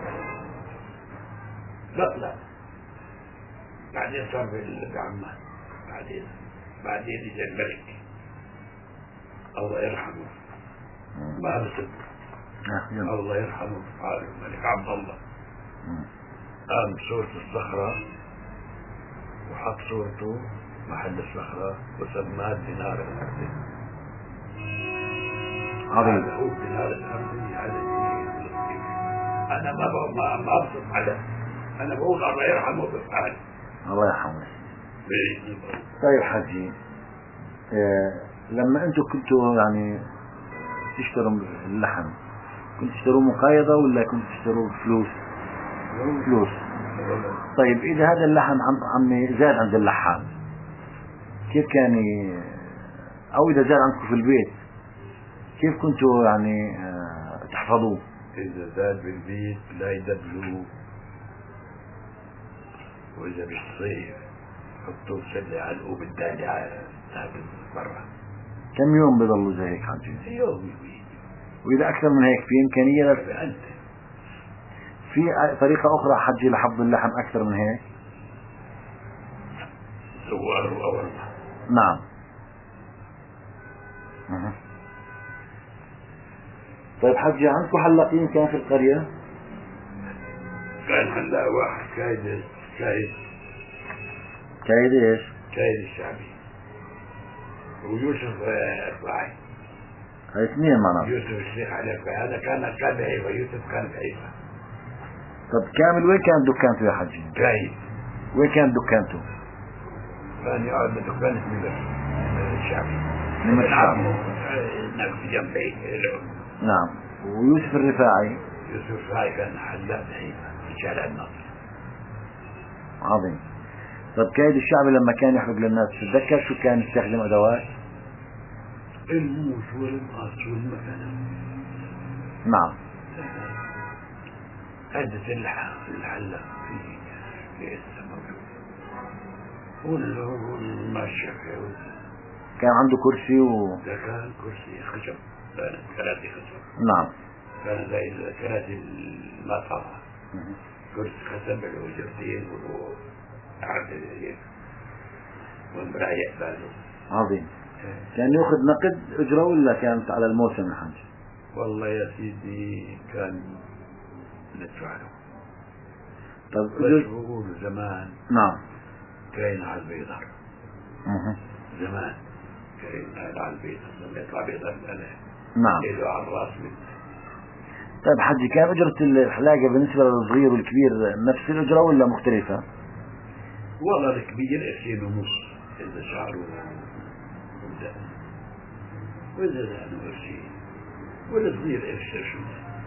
[SPEAKER 2] لا بعدين صار بعمان. بعدين اجى الملك الله يرحمه ما بسبه الله يرحمه الملك عبد الله. قام بصورة الصخرة وحط صورته محل الصخرة وسماه الدينار الأرضي. هذا هو الدينار الأرضي. هذا الجنيه الفلسطيني. أنا ما أبصف على، أنا بقول الله يرحمه بفعل.
[SPEAKER 1] الله يرحمه. طيب حجي، لما انتم كنتوا يعني تشتروا اللحم، كنتوا تشتروه مقايضة ولا كنتوا تشتروه بفلوس؟ فلوس. طيب إذا هذا اللحم عمي زاد عند اللحام، كيف كان أو إذا زاد عندكم في البيت كيف كنتوا يعني تحفظوه؟
[SPEAKER 2] إذا زاد بالبيت لا يدبلوه، وإذا بالصيف حطوه سلة على الأوب الدالي على برا.
[SPEAKER 1] كم يوم بضلوا زي هيك حاجة؟
[SPEAKER 2] يوم.
[SPEAKER 1] وإذا أكثر من هيك في إمكانية
[SPEAKER 2] أنت
[SPEAKER 1] في طريقة أخرى حجي لحفظ اللحم أكثر من هيك؟
[SPEAKER 2] سواره أول.
[SPEAKER 1] نعم. طيب حجي، عندكم حلاقين كان في القرية؟
[SPEAKER 2] كان حلاق واحد كايد
[SPEAKER 1] ايش؟
[SPEAKER 2] كايد الشعبي، ويوسف الرفاعي.
[SPEAKER 1] هاي اثنين معناته.
[SPEAKER 2] يوسف الشيخ علي الرفاعي هذا كان بحيفا، يوسف كان بحيفا.
[SPEAKER 1] طب كامل وين كان دكانته يا حجي؟
[SPEAKER 2] كايد.
[SPEAKER 1] وين كان دكانته؟
[SPEAKER 2] كان يقعد بدكانة من الشعبي.
[SPEAKER 1] من الشعبي.
[SPEAKER 2] هناك في جنبي.
[SPEAKER 1] نعم. ويوسف الرفاعي؟
[SPEAKER 2] يوسف الرفاعي كان حلاق بحيفا في شارع الناصر.
[SPEAKER 1] عظيم. طب كايد الشعبي لما كان يحرق للناس تتذكر شو كان يستخدم أدوات؟
[SPEAKER 2] الموس والمقص والمكنة.
[SPEAKER 1] نعم.
[SPEAKER 2] عدة الحلاق في موجود. والمشرفة
[SPEAKER 1] كان عنده كرسي
[SPEAKER 2] ده كان كرسي خشب، كانت كراسي خشب.
[SPEAKER 1] نعم.
[SPEAKER 2] كان زي كراسي المطعم، كرسي خشب له جرسين وعرض والمراية باله.
[SPEAKER 1] عظيم. كان يأخذ نقد أجرة ولا كانت على الموسم الحج؟
[SPEAKER 2] والله يا سيدي كان ندفع له.
[SPEAKER 1] طب
[SPEAKER 2] بس بقولوا زمان.
[SPEAKER 1] نعم.
[SPEAKER 2] كاين على البيضر. زمان كاين على البيضر لما يطلع بيضر
[SPEAKER 1] نعم.
[SPEAKER 2] يدعو على الراس منه.
[SPEAKER 1] طيب حجي، كان أجرة الحلاقة بالنسبة للصغير والكبير نفس الأجرة ولا مختلفة؟
[SPEAKER 2] والله الكبير 20 ونص إذا شعره مبدأ، وإذا زانه 20، والصغير 20.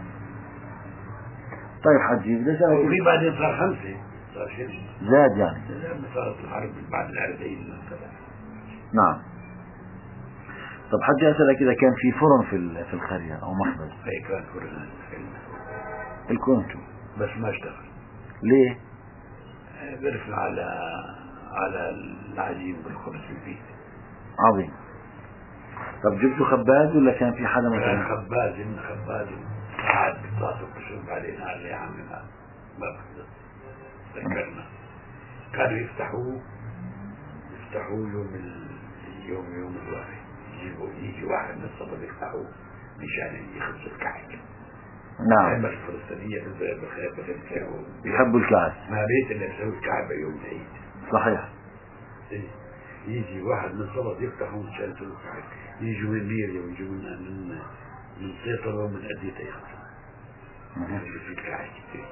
[SPEAKER 1] طيب حجي،
[SPEAKER 2] وفي بعدين صار 5، صار 6
[SPEAKER 1] زاد يعني.
[SPEAKER 2] لما صارت الحرب بعد ال40 مثلا.
[SPEAKER 1] نعم. طب حجي أسألك، إذا كان في فرن في القرية أو مخبز؟
[SPEAKER 2] أي كان فرن
[SPEAKER 1] الكونتو
[SPEAKER 2] بس ما اشتغل.
[SPEAKER 1] ليه؟
[SPEAKER 2] برفع على العجين بالخبز في البيت.
[SPEAKER 1] عظيم. طب جبتوا خباز ولا كان في حدا مثلا؟
[SPEAKER 2] خباز قاعد بتصاصب تشرب علينا قال لي يا عمي ما ذكرنا. كانوا يفتحوه يوم الوافي، يجي واحد من الصبر يفتحوه مشان يخبز الكعك.
[SPEAKER 1] نعم.
[SPEAKER 2] الفلسطينية بخير
[SPEAKER 1] يحبوا الكعك.
[SPEAKER 2] ما بيت اللي بسوي الكعبة يوم العيد.
[SPEAKER 1] صحيح.
[SPEAKER 2] يجي واحد من صبر يفتحوا مشان يسوي الكعك، يجوا من ميريا ويجوا من سيطرة ومن أدية يخبزوا في الكعك.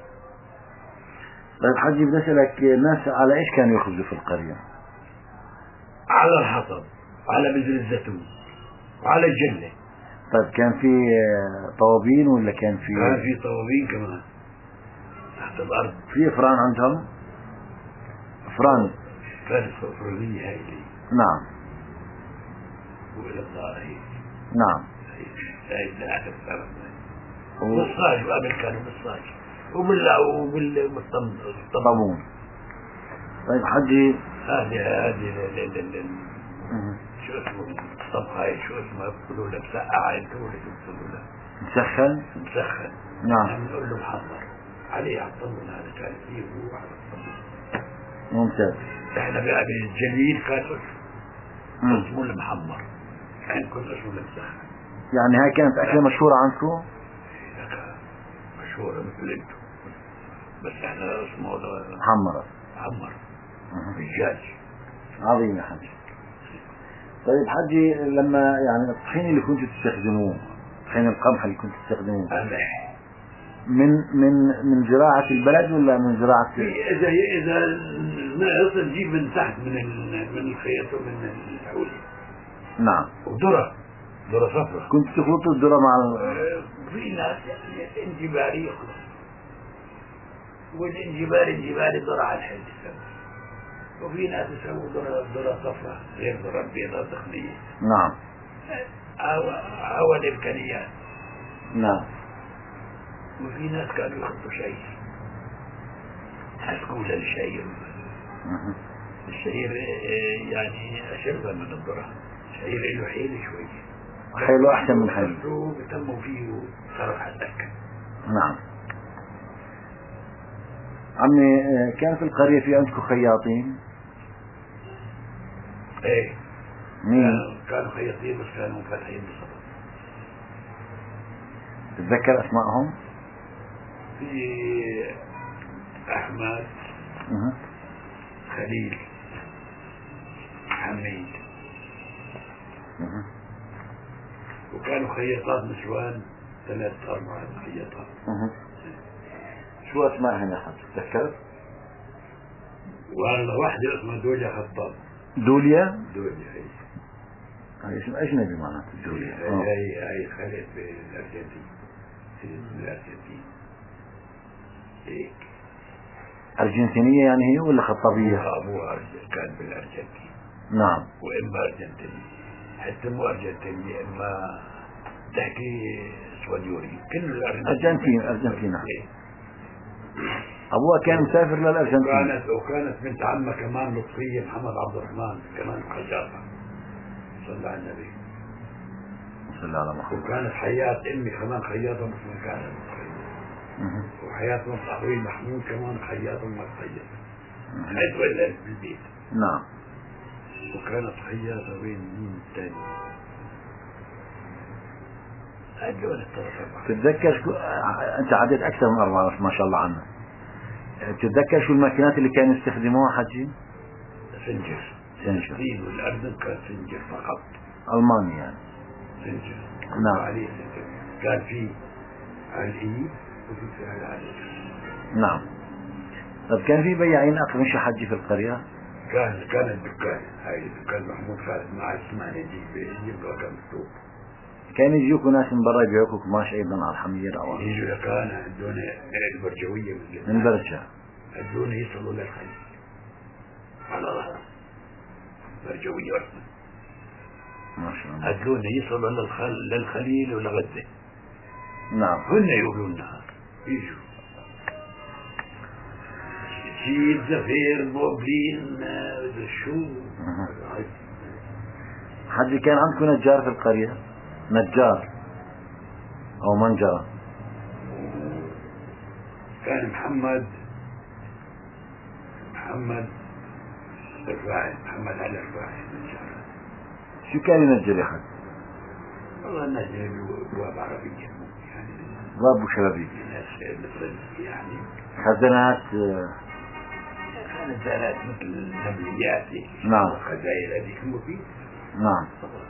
[SPEAKER 1] طيب حجي، بدي أسألك، الناس على إيش كانوا يخبزوا في القرية؟
[SPEAKER 2] على الحطب، على بذر الزيتون، وعلى الجلة.
[SPEAKER 1] طيب كان في طوابين ولا كان في
[SPEAKER 2] طوابين كمان تحت الأرض.
[SPEAKER 1] في إفران عندهم؟ إفران.
[SPEAKER 2] كانت فرنية هاي.
[SPEAKER 1] نعم.
[SPEAKER 2] وإلى الله هي.
[SPEAKER 1] نعم.
[SPEAKER 2] هاي تحت الأرض. والصاج وقبل كانوا بالصاج وبالطبون.
[SPEAKER 1] طيب حجي،
[SPEAKER 2] هذه شو اسمه الطبخة، شو اسمه يقولوا له مسقعة، يقولوا له مسخن.
[SPEAKER 1] نعم.
[SPEAKER 2] نقول له محمر عليه على الطبون. هذا كان فيه وهو على الطبون.
[SPEAKER 1] ممتاز.
[SPEAKER 2] احنا بقى بالجليل كان اسمه المحمر، كان كل اسمه المسخن.
[SPEAKER 1] يعني هاي كانت أكلة مشهورة عندكم؟
[SPEAKER 2] مشهورة مثل انتم، بس احنا اسمه محمر بالدجاج.
[SPEAKER 1] عظيم يا حجي. طيب حجي، لما يعني الطحين اللي كنتوا تستخدموه، طحين القمح اللي كنتوا تستخدموه، من زراعة البلد ولا من زراعة؟
[SPEAKER 2] إذا نقص نجيب من تحت من الخيط ومن الحولي.
[SPEAKER 1] نعم.
[SPEAKER 2] وذرة صفراء.
[SPEAKER 1] كنت تخلط الذرة مع
[SPEAKER 2] في ناس الانجباري يخلط، والانجباري ذرة على الحل، وفي ناس يسووا ذرة صفراء غير ذرة بيضاء داخلية.
[SPEAKER 1] نعم.
[SPEAKER 2] أول الإمكانيات.
[SPEAKER 1] نعم.
[SPEAKER 2] وفي ناس كانوا يخطوا شيء حسكوا للشيء. الشعير يعني أشرب من الذرة. الشعير له حيل شوي،
[SPEAKER 1] حيله أحسن من حيله،
[SPEAKER 2] بتموا فيه صرف حدك.
[SPEAKER 1] نعم. عمي كان في القرية في عندكم خياطين؟
[SPEAKER 2] ايه.
[SPEAKER 1] مين؟
[SPEAKER 2] كانوا خياطين بس كانوا فاتحين بصبر.
[SPEAKER 1] تتذكر أسمائهم؟
[SPEAKER 2] في أحمد، خليل، حميد، وكانوا خياطات نسوان 3-4 خياطات.
[SPEAKER 1] شو أسمائهم يا حاج تتذكر؟
[SPEAKER 2] والله واحدة اسمها دوليا خطاب.
[SPEAKER 1] دوليا
[SPEAKER 2] هي
[SPEAKER 1] اسم أجنبي معناته دوليا.
[SPEAKER 2] هي خالد بالأرجنتين. هيك.
[SPEAKER 1] أرجنتينية يعني هي ولا خطابية؟
[SPEAKER 2] أبوها كان بالأرجنتين.
[SPEAKER 1] نعم.
[SPEAKER 2] وإما أرجنتينية، حتى مو أرجنتينية، إما تحكي سواديوري، كل
[SPEAKER 1] أرجنتين. أبوها كان مسافر للأرجنتين.
[SPEAKER 2] وكانت بنت عمها كمان لطفية محمد عبد الرحمن، كمان خياطة. صلى على النبي.
[SPEAKER 1] صلى على محمد.
[SPEAKER 2] وكانت حياة أمي كمان خياطة مثل ما كانت. وحياة أخوي محمود كمان خياطة ما خياطة. حيث ولا بالبيت.
[SPEAKER 1] نعم.
[SPEAKER 2] وكانت خياطة وين مين تاني؟ هدول الطرف.
[SPEAKER 1] تتذكر أنت عديت أكثر من 4 ما شاء الله عنك. تتذكر شو الماكينات اللي كانوا يستخدموها حجي؟
[SPEAKER 2] سنجر. الصين والأردن كان سنجر فقط.
[SPEAKER 1] ألمانيا يعني.
[SPEAKER 2] سنجر.
[SPEAKER 1] نعم.
[SPEAKER 2] عليه سنجر. كان في علي وفي علي.
[SPEAKER 1] نعم. طب كان في بياعين أقمشة حجي في القرية؟
[SPEAKER 2] كان الدكان، هاي الدكان محمود خالد مع اسمه يجيب له كم سوق.
[SPEAKER 1] كان يجيكوا ناس من برا يبيعوكوا قماش أيضا على الحمير أو
[SPEAKER 2] يجوا لكان عندنا البرجوية
[SPEAKER 1] من برشا،
[SPEAKER 2] عندنا يصلوا للخليل على ظهر برجوية أصلا.
[SPEAKER 1] ما شاء الله.
[SPEAKER 2] عندنا يصلوا للخليل ولغزة.
[SPEAKER 1] نعم.
[SPEAKER 2] هن يقولون يجوا شيء زفير موبلين شو.
[SPEAKER 1] حد كان عندكم نجار في القرية؟ نجار أو منجرة؟
[SPEAKER 2] كان محمد الرفاعي، محمد علي الرفاعي نجار.
[SPEAKER 1] شو كان ينجر يا حد؟
[SPEAKER 2] والله نجار أبواب عربية يعني.
[SPEAKER 1] أبواب وشبابيك.
[SPEAKER 2] مثل يعني
[SPEAKER 1] خزانات.
[SPEAKER 2] كانت زالات مثل النمليات.
[SPEAKER 1] نعم.
[SPEAKER 2] خزائر هذيك المفيد.
[SPEAKER 1] نعم.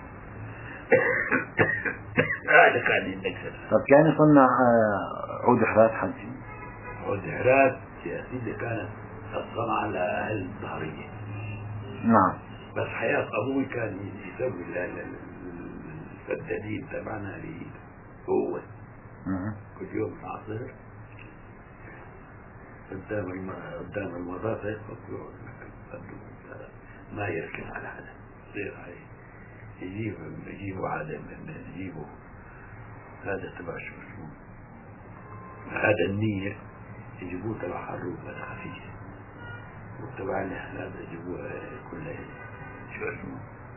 [SPEAKER 2] هذا كان ينجر.
[SPEAKER 1] طب كان يصنع عود حرات حجي؟
[SPEAKER 2] عود حرات يا سيدي كانت الصنعة على أهل الظهرية.
[SPEAKER 1] نعم.
[SPEAKER 2] بس حياة أبوي كان يسوي الفدادين تبعنا لي هو كل يوم العصر قدام المضافة يحطوا ما يركن على حدا يصير عليه. يجيبوا عادة يجيبوا هذا تبع شو اسمه هذا النير، يجيبوه تبع حروب هذا خفيف، وتبع هذا يجيبوه كله شو اسمه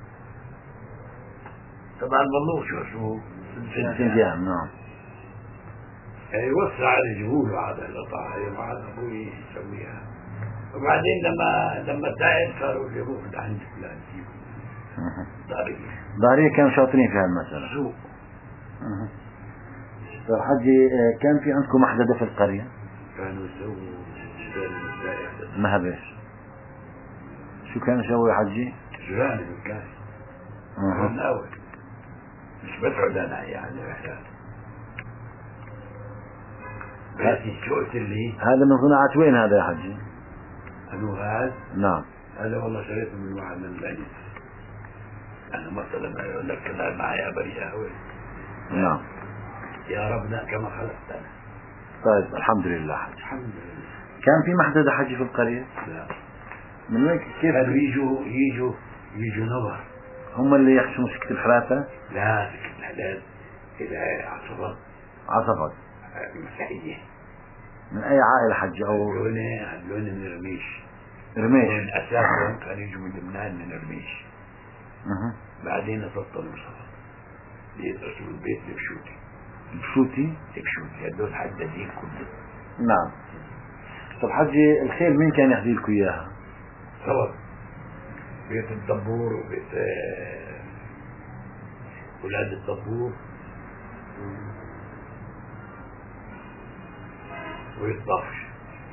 [SPEAKER 2] تبع الممنوع شو اسمه
[SPEAKER 1] سنجان. نعم.
[SPEAKER 2] يوسع يجيبوه هذا القطع وهذا أبوي يسويها. وبعدين لما تعب صاروا يجيبوه عند فلان يجيبوه
[SPEAKER 1] دارية كانوا شاطرين في هالمسألة.
[SPEAKER 2] سوق.
[SPEAKER 1] طيب حجي كان في عندكم محددة في القرية؟
[SPEAKER 2] كانوا يسووا
[SPEAKER 1] مهبش. شو كانوا يسووا يا حجي؟
[SPEAKER 2] جيران بالكاس. من أول مش بدعو لنا يعني رحلات. بيتي شو قلت لي؟
[SPEAKER 1] هذا من صناعة وين هذا يا حجي؟
[SPEAKER 2] هذا
[SPEAKER 1] نعم.
[SPEAKER 2] هذا والله شريته من واحد من البني. أنا مثلا أقول لك كلام معي بريئة أوي.
[SPEAKER 1] نعم.
[SPEAKER 2] يا ربنا كما خلقتنا.
[SPEAKER 1] طيب الحمد لله حجي.
[SPEAKER 2] الحمد لله.
[SPEAKER 1] كان في محدد حجي في القرية؟
[SPEAKER 2] لا.
[SPEAKER 1] من وين كيف؟
[SPEAKER 2] كانوا يجوا نظر.
[SPEAKER 1] هم اللي يحشموا سكة الحراسة؟
[SPEAKER 2] لا سكة الحلال إلى عصفات.
[SPEAKER 1] عصفات.
[SPEAKER 2] مسيحية.
[SPEAKER 1] من أي عائلة حجي أو؟
[SPEAKER 2] عدلوني من رميش.
[SPEAKER 1] رميش.
[SPEAKER 2] أساسهم كانوا يجوا من لبنان من رميش. بعدين سطلوا مصطفى. يدرسوا البيت بشوتي. بشوتي هدول حدادين كلهم.
[SPEAKER 1] نعم. طب حجي الخيل مين كان يحدي لكم إياها؟
[SPEAKER 2] سوا. بيت الدبور وبيت ولاد الدبور ويطفش.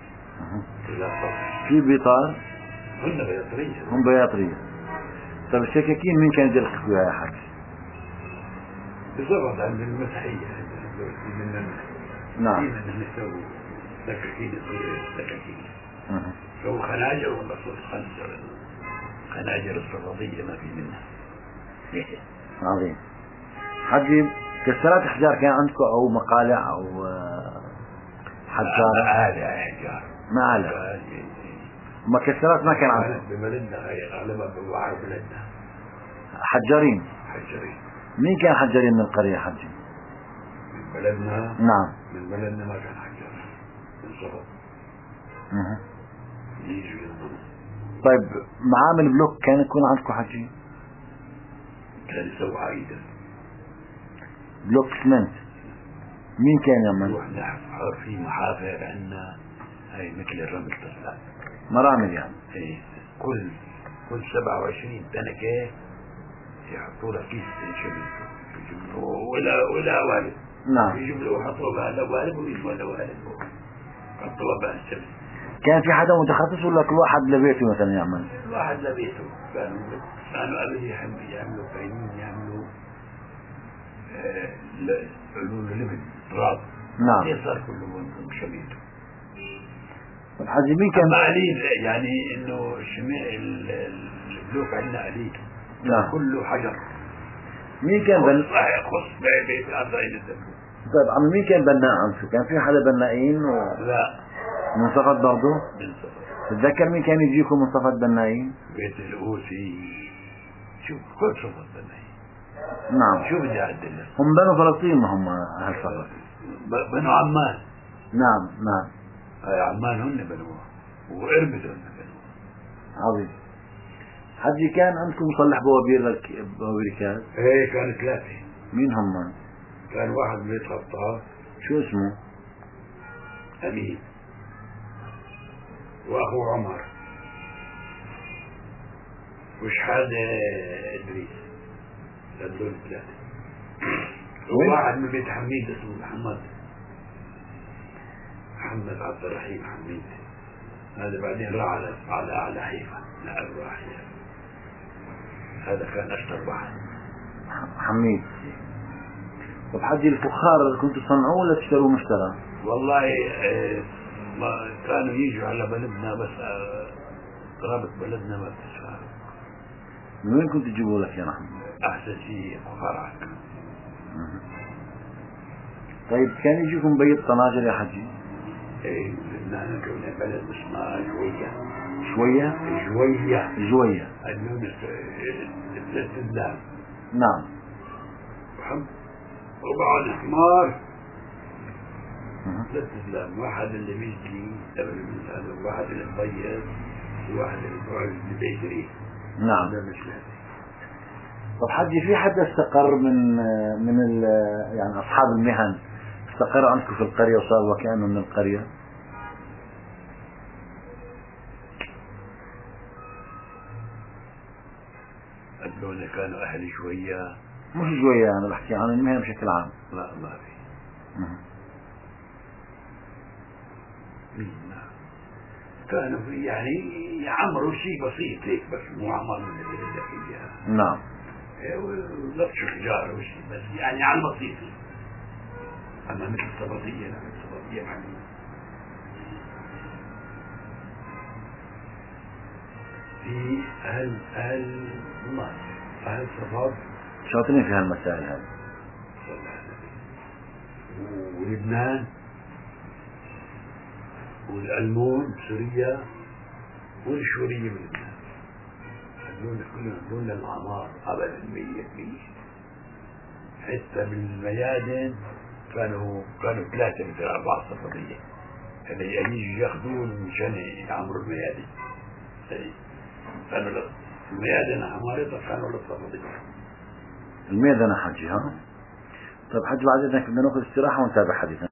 [SPEAKER 1] في بيطار؟
[SPEAKER 2] هم بياطرية.
[SPEAKER 1] هم بياطرية. طب السكاكين مين كان يدلك فيها يا حاج؟
[SPEAKER 2] بالضبط عند المسيحية.
[SPEAKER 1] نعم.
[SPEAKER 2] من نسوي سكاكين سكاكين. سووا خناجر ولا صوت خناجر الصفادية ما في منها.
[SPEAKER 1] عظيم. حجي كسرات احجار كان عندكم او مقالع او حجار؟
[SPEAKER 2] احجار.
[SPEAKER 1] معالع. مكسرات ما كان عندكم؟
[SPEAKER 2] ببلدنا غالبا بوعر بلدنا.
[SPEAKER 1] حجارين. مين كان حجارين من القرية حجي؟
[SPEAKER 2] من بلدنا؟
[SPEAKER 1] نعم.
[SPEAKER 2] من بلدنا ما كان حجار. من صفد. يجوا ينظروا.
[SPEAKER 1] طيب معامل بلوك كان يكون عندكم حجي؟
[SPEAKER 2] كان يسوي عايدة.
[SPEAKER 1] بلوك سمنت. مين كان يعمل؟
[SPEAKER 2] نروح نحفر في محافر عندنا هاي مثل الرمل تطلع.
[SPEAKER 1] مرامل يعني.
[SPEAKER 2] ايه كل 27 تنكة يحطوا له كيس شميته ولا والد.
[SPEAKER 1] نعم.
[SPEAKER 2] يجيبوا يحطوا بها لوالد ويجيبوا لوالد يحطوا بها الشمس.
[SPEAKER 1] كان في حدا متخصص ولا كل واحد لبيته مثلا يعمل؟
[SPEAKER 2] كل واحد لبيته. كانوا قبل يعملوا فاينين يعملوا علول لبن تراب.
[SPEAKER 1] نعم.
[SPEAKER 2] صار كله شميته.
[SPEAKER 1] الحجي مين كان؟
[SPEAKER 2] قليل يعني انه البلوك عندنا قليل.
[SPEAKER 1] نعم.
[SPEAKER 2] كله حجر.
[SPEAKER 1] مين كان
[SPEAKER 2] خص بيت أرضين الدبلوك.
[SPEAKER 1] طيب عم مين كان بناء عمسو؟ كان في حدا بنائين
[SPEAKER 2] لا.
[SPEAKER 1] من صفد برضه؟
[SPEAKER 2] من صفد.
[SPEAKER 1] تتذكر مين كان يجيكم من صفد بنائين؟
[SPEAKER 2] بيت الأوسي. شوف كل صفد بنائين.
[SPEAKER 1] نعم.
[SPEAKER 2] شو بدي أعدل لك؟
[SPEAKER 1] هم بنو فلسطين ما هم أهل صفد.
[SPEAKER 2] بنو عمان.
[SPEAKER 1] نعم.
[SPEAKER 2] هاي عمان هن بنوها وإربد هن بنوها.
[SPEAKER 1] عظيم. حجي كان عندكم مصلح بوابير كاز؟
[SPEAKER 2] ايه كان 3.
[SPEAKER 1] مين هم؟
[SPEAKER 2] كان واحد من الخطاب.
[SPEAKER 1] شو اسمه؟
[SPEAKER 2] أمين. وأخو عمر. وشحاد إدريس. هذول 3. وواحد من بيت حميد اسمه محمد عبد الرحيم حميد. هذا بعدين راح على حيفا. نقل راح هذا كان أشطر واحد.
[SPEAKER 1] حميد. طب حجي الفخار كنتوا تصنعوه ولا تشتروا مشترى؟
[SPEAKER 2] والله ما كانوا يجوا على بلدنا بس قرابة بلدنا ما بتسفر.
[SPEAKER 1] من وين كنتوا تجيبوا لك يا رحمة؟
[SPEAKER 2] أحسن شيء فخار.
[SPEAKER 1] طيب كان يجيكم بيت طناجر يا حجي؟
[SPEAKER 2] ايه لبنان كنا بلد اسمها
[SPEAKER 1] شوية؟
[SPEAKER 2] اللون الاستدلال.
[SPEAKER 1] نعم.
[SPEAKER 2] وبعد حمار 3 أسلام. واحد اللي بيجي قبل الإنسان وواحد اللي مبيض وواحد اللي بيجري.
[SPEAKER 1] نعم.
[SPEAKER 2] هذا مش لازم.
[SPEAKER 1] طب حجي في حدا استقر من يعني أصحاب المهن استقر عندكم في القرية وصار وكأنه من القرية؟
[SPEAKER 2] هذول كانوا أهل شوية.
[SPEAKER 1] مش شوية أنا بحكي عن المهن بشكل عام.
[SPEAKER 2] لا ما في. كانوا في يعني يعمروا شيء بسيط هيك بس مو عمر من اللي بدك إياه.
[SPEAKER 1] نعم.
[SPEAKER 2] ولطشوا حجارة وشيء بس يعني على البسيط. أما مثل الصفدية لا، الصفدية محلية. في أهل صفاد
[SPEAKER 1] شاطرين في هالمسائل هذه.
[SPEAKER 2] ولبنان والألمون سوريا والشورية بلبنان، كلهم دون الأعمار أبدا 100%. حتى بالميادين كانوا 3 مثل 4 صفدية اللي يجوا ياخذون مشان يعمروا الميادين. كانوا الميادين عمارتها كانوا للصفدية.
[SPEAKER 1] الميدان حجي ها. طيب حج بعد إذنك بدنا ناخذ استراحة ونتابع حديثنا.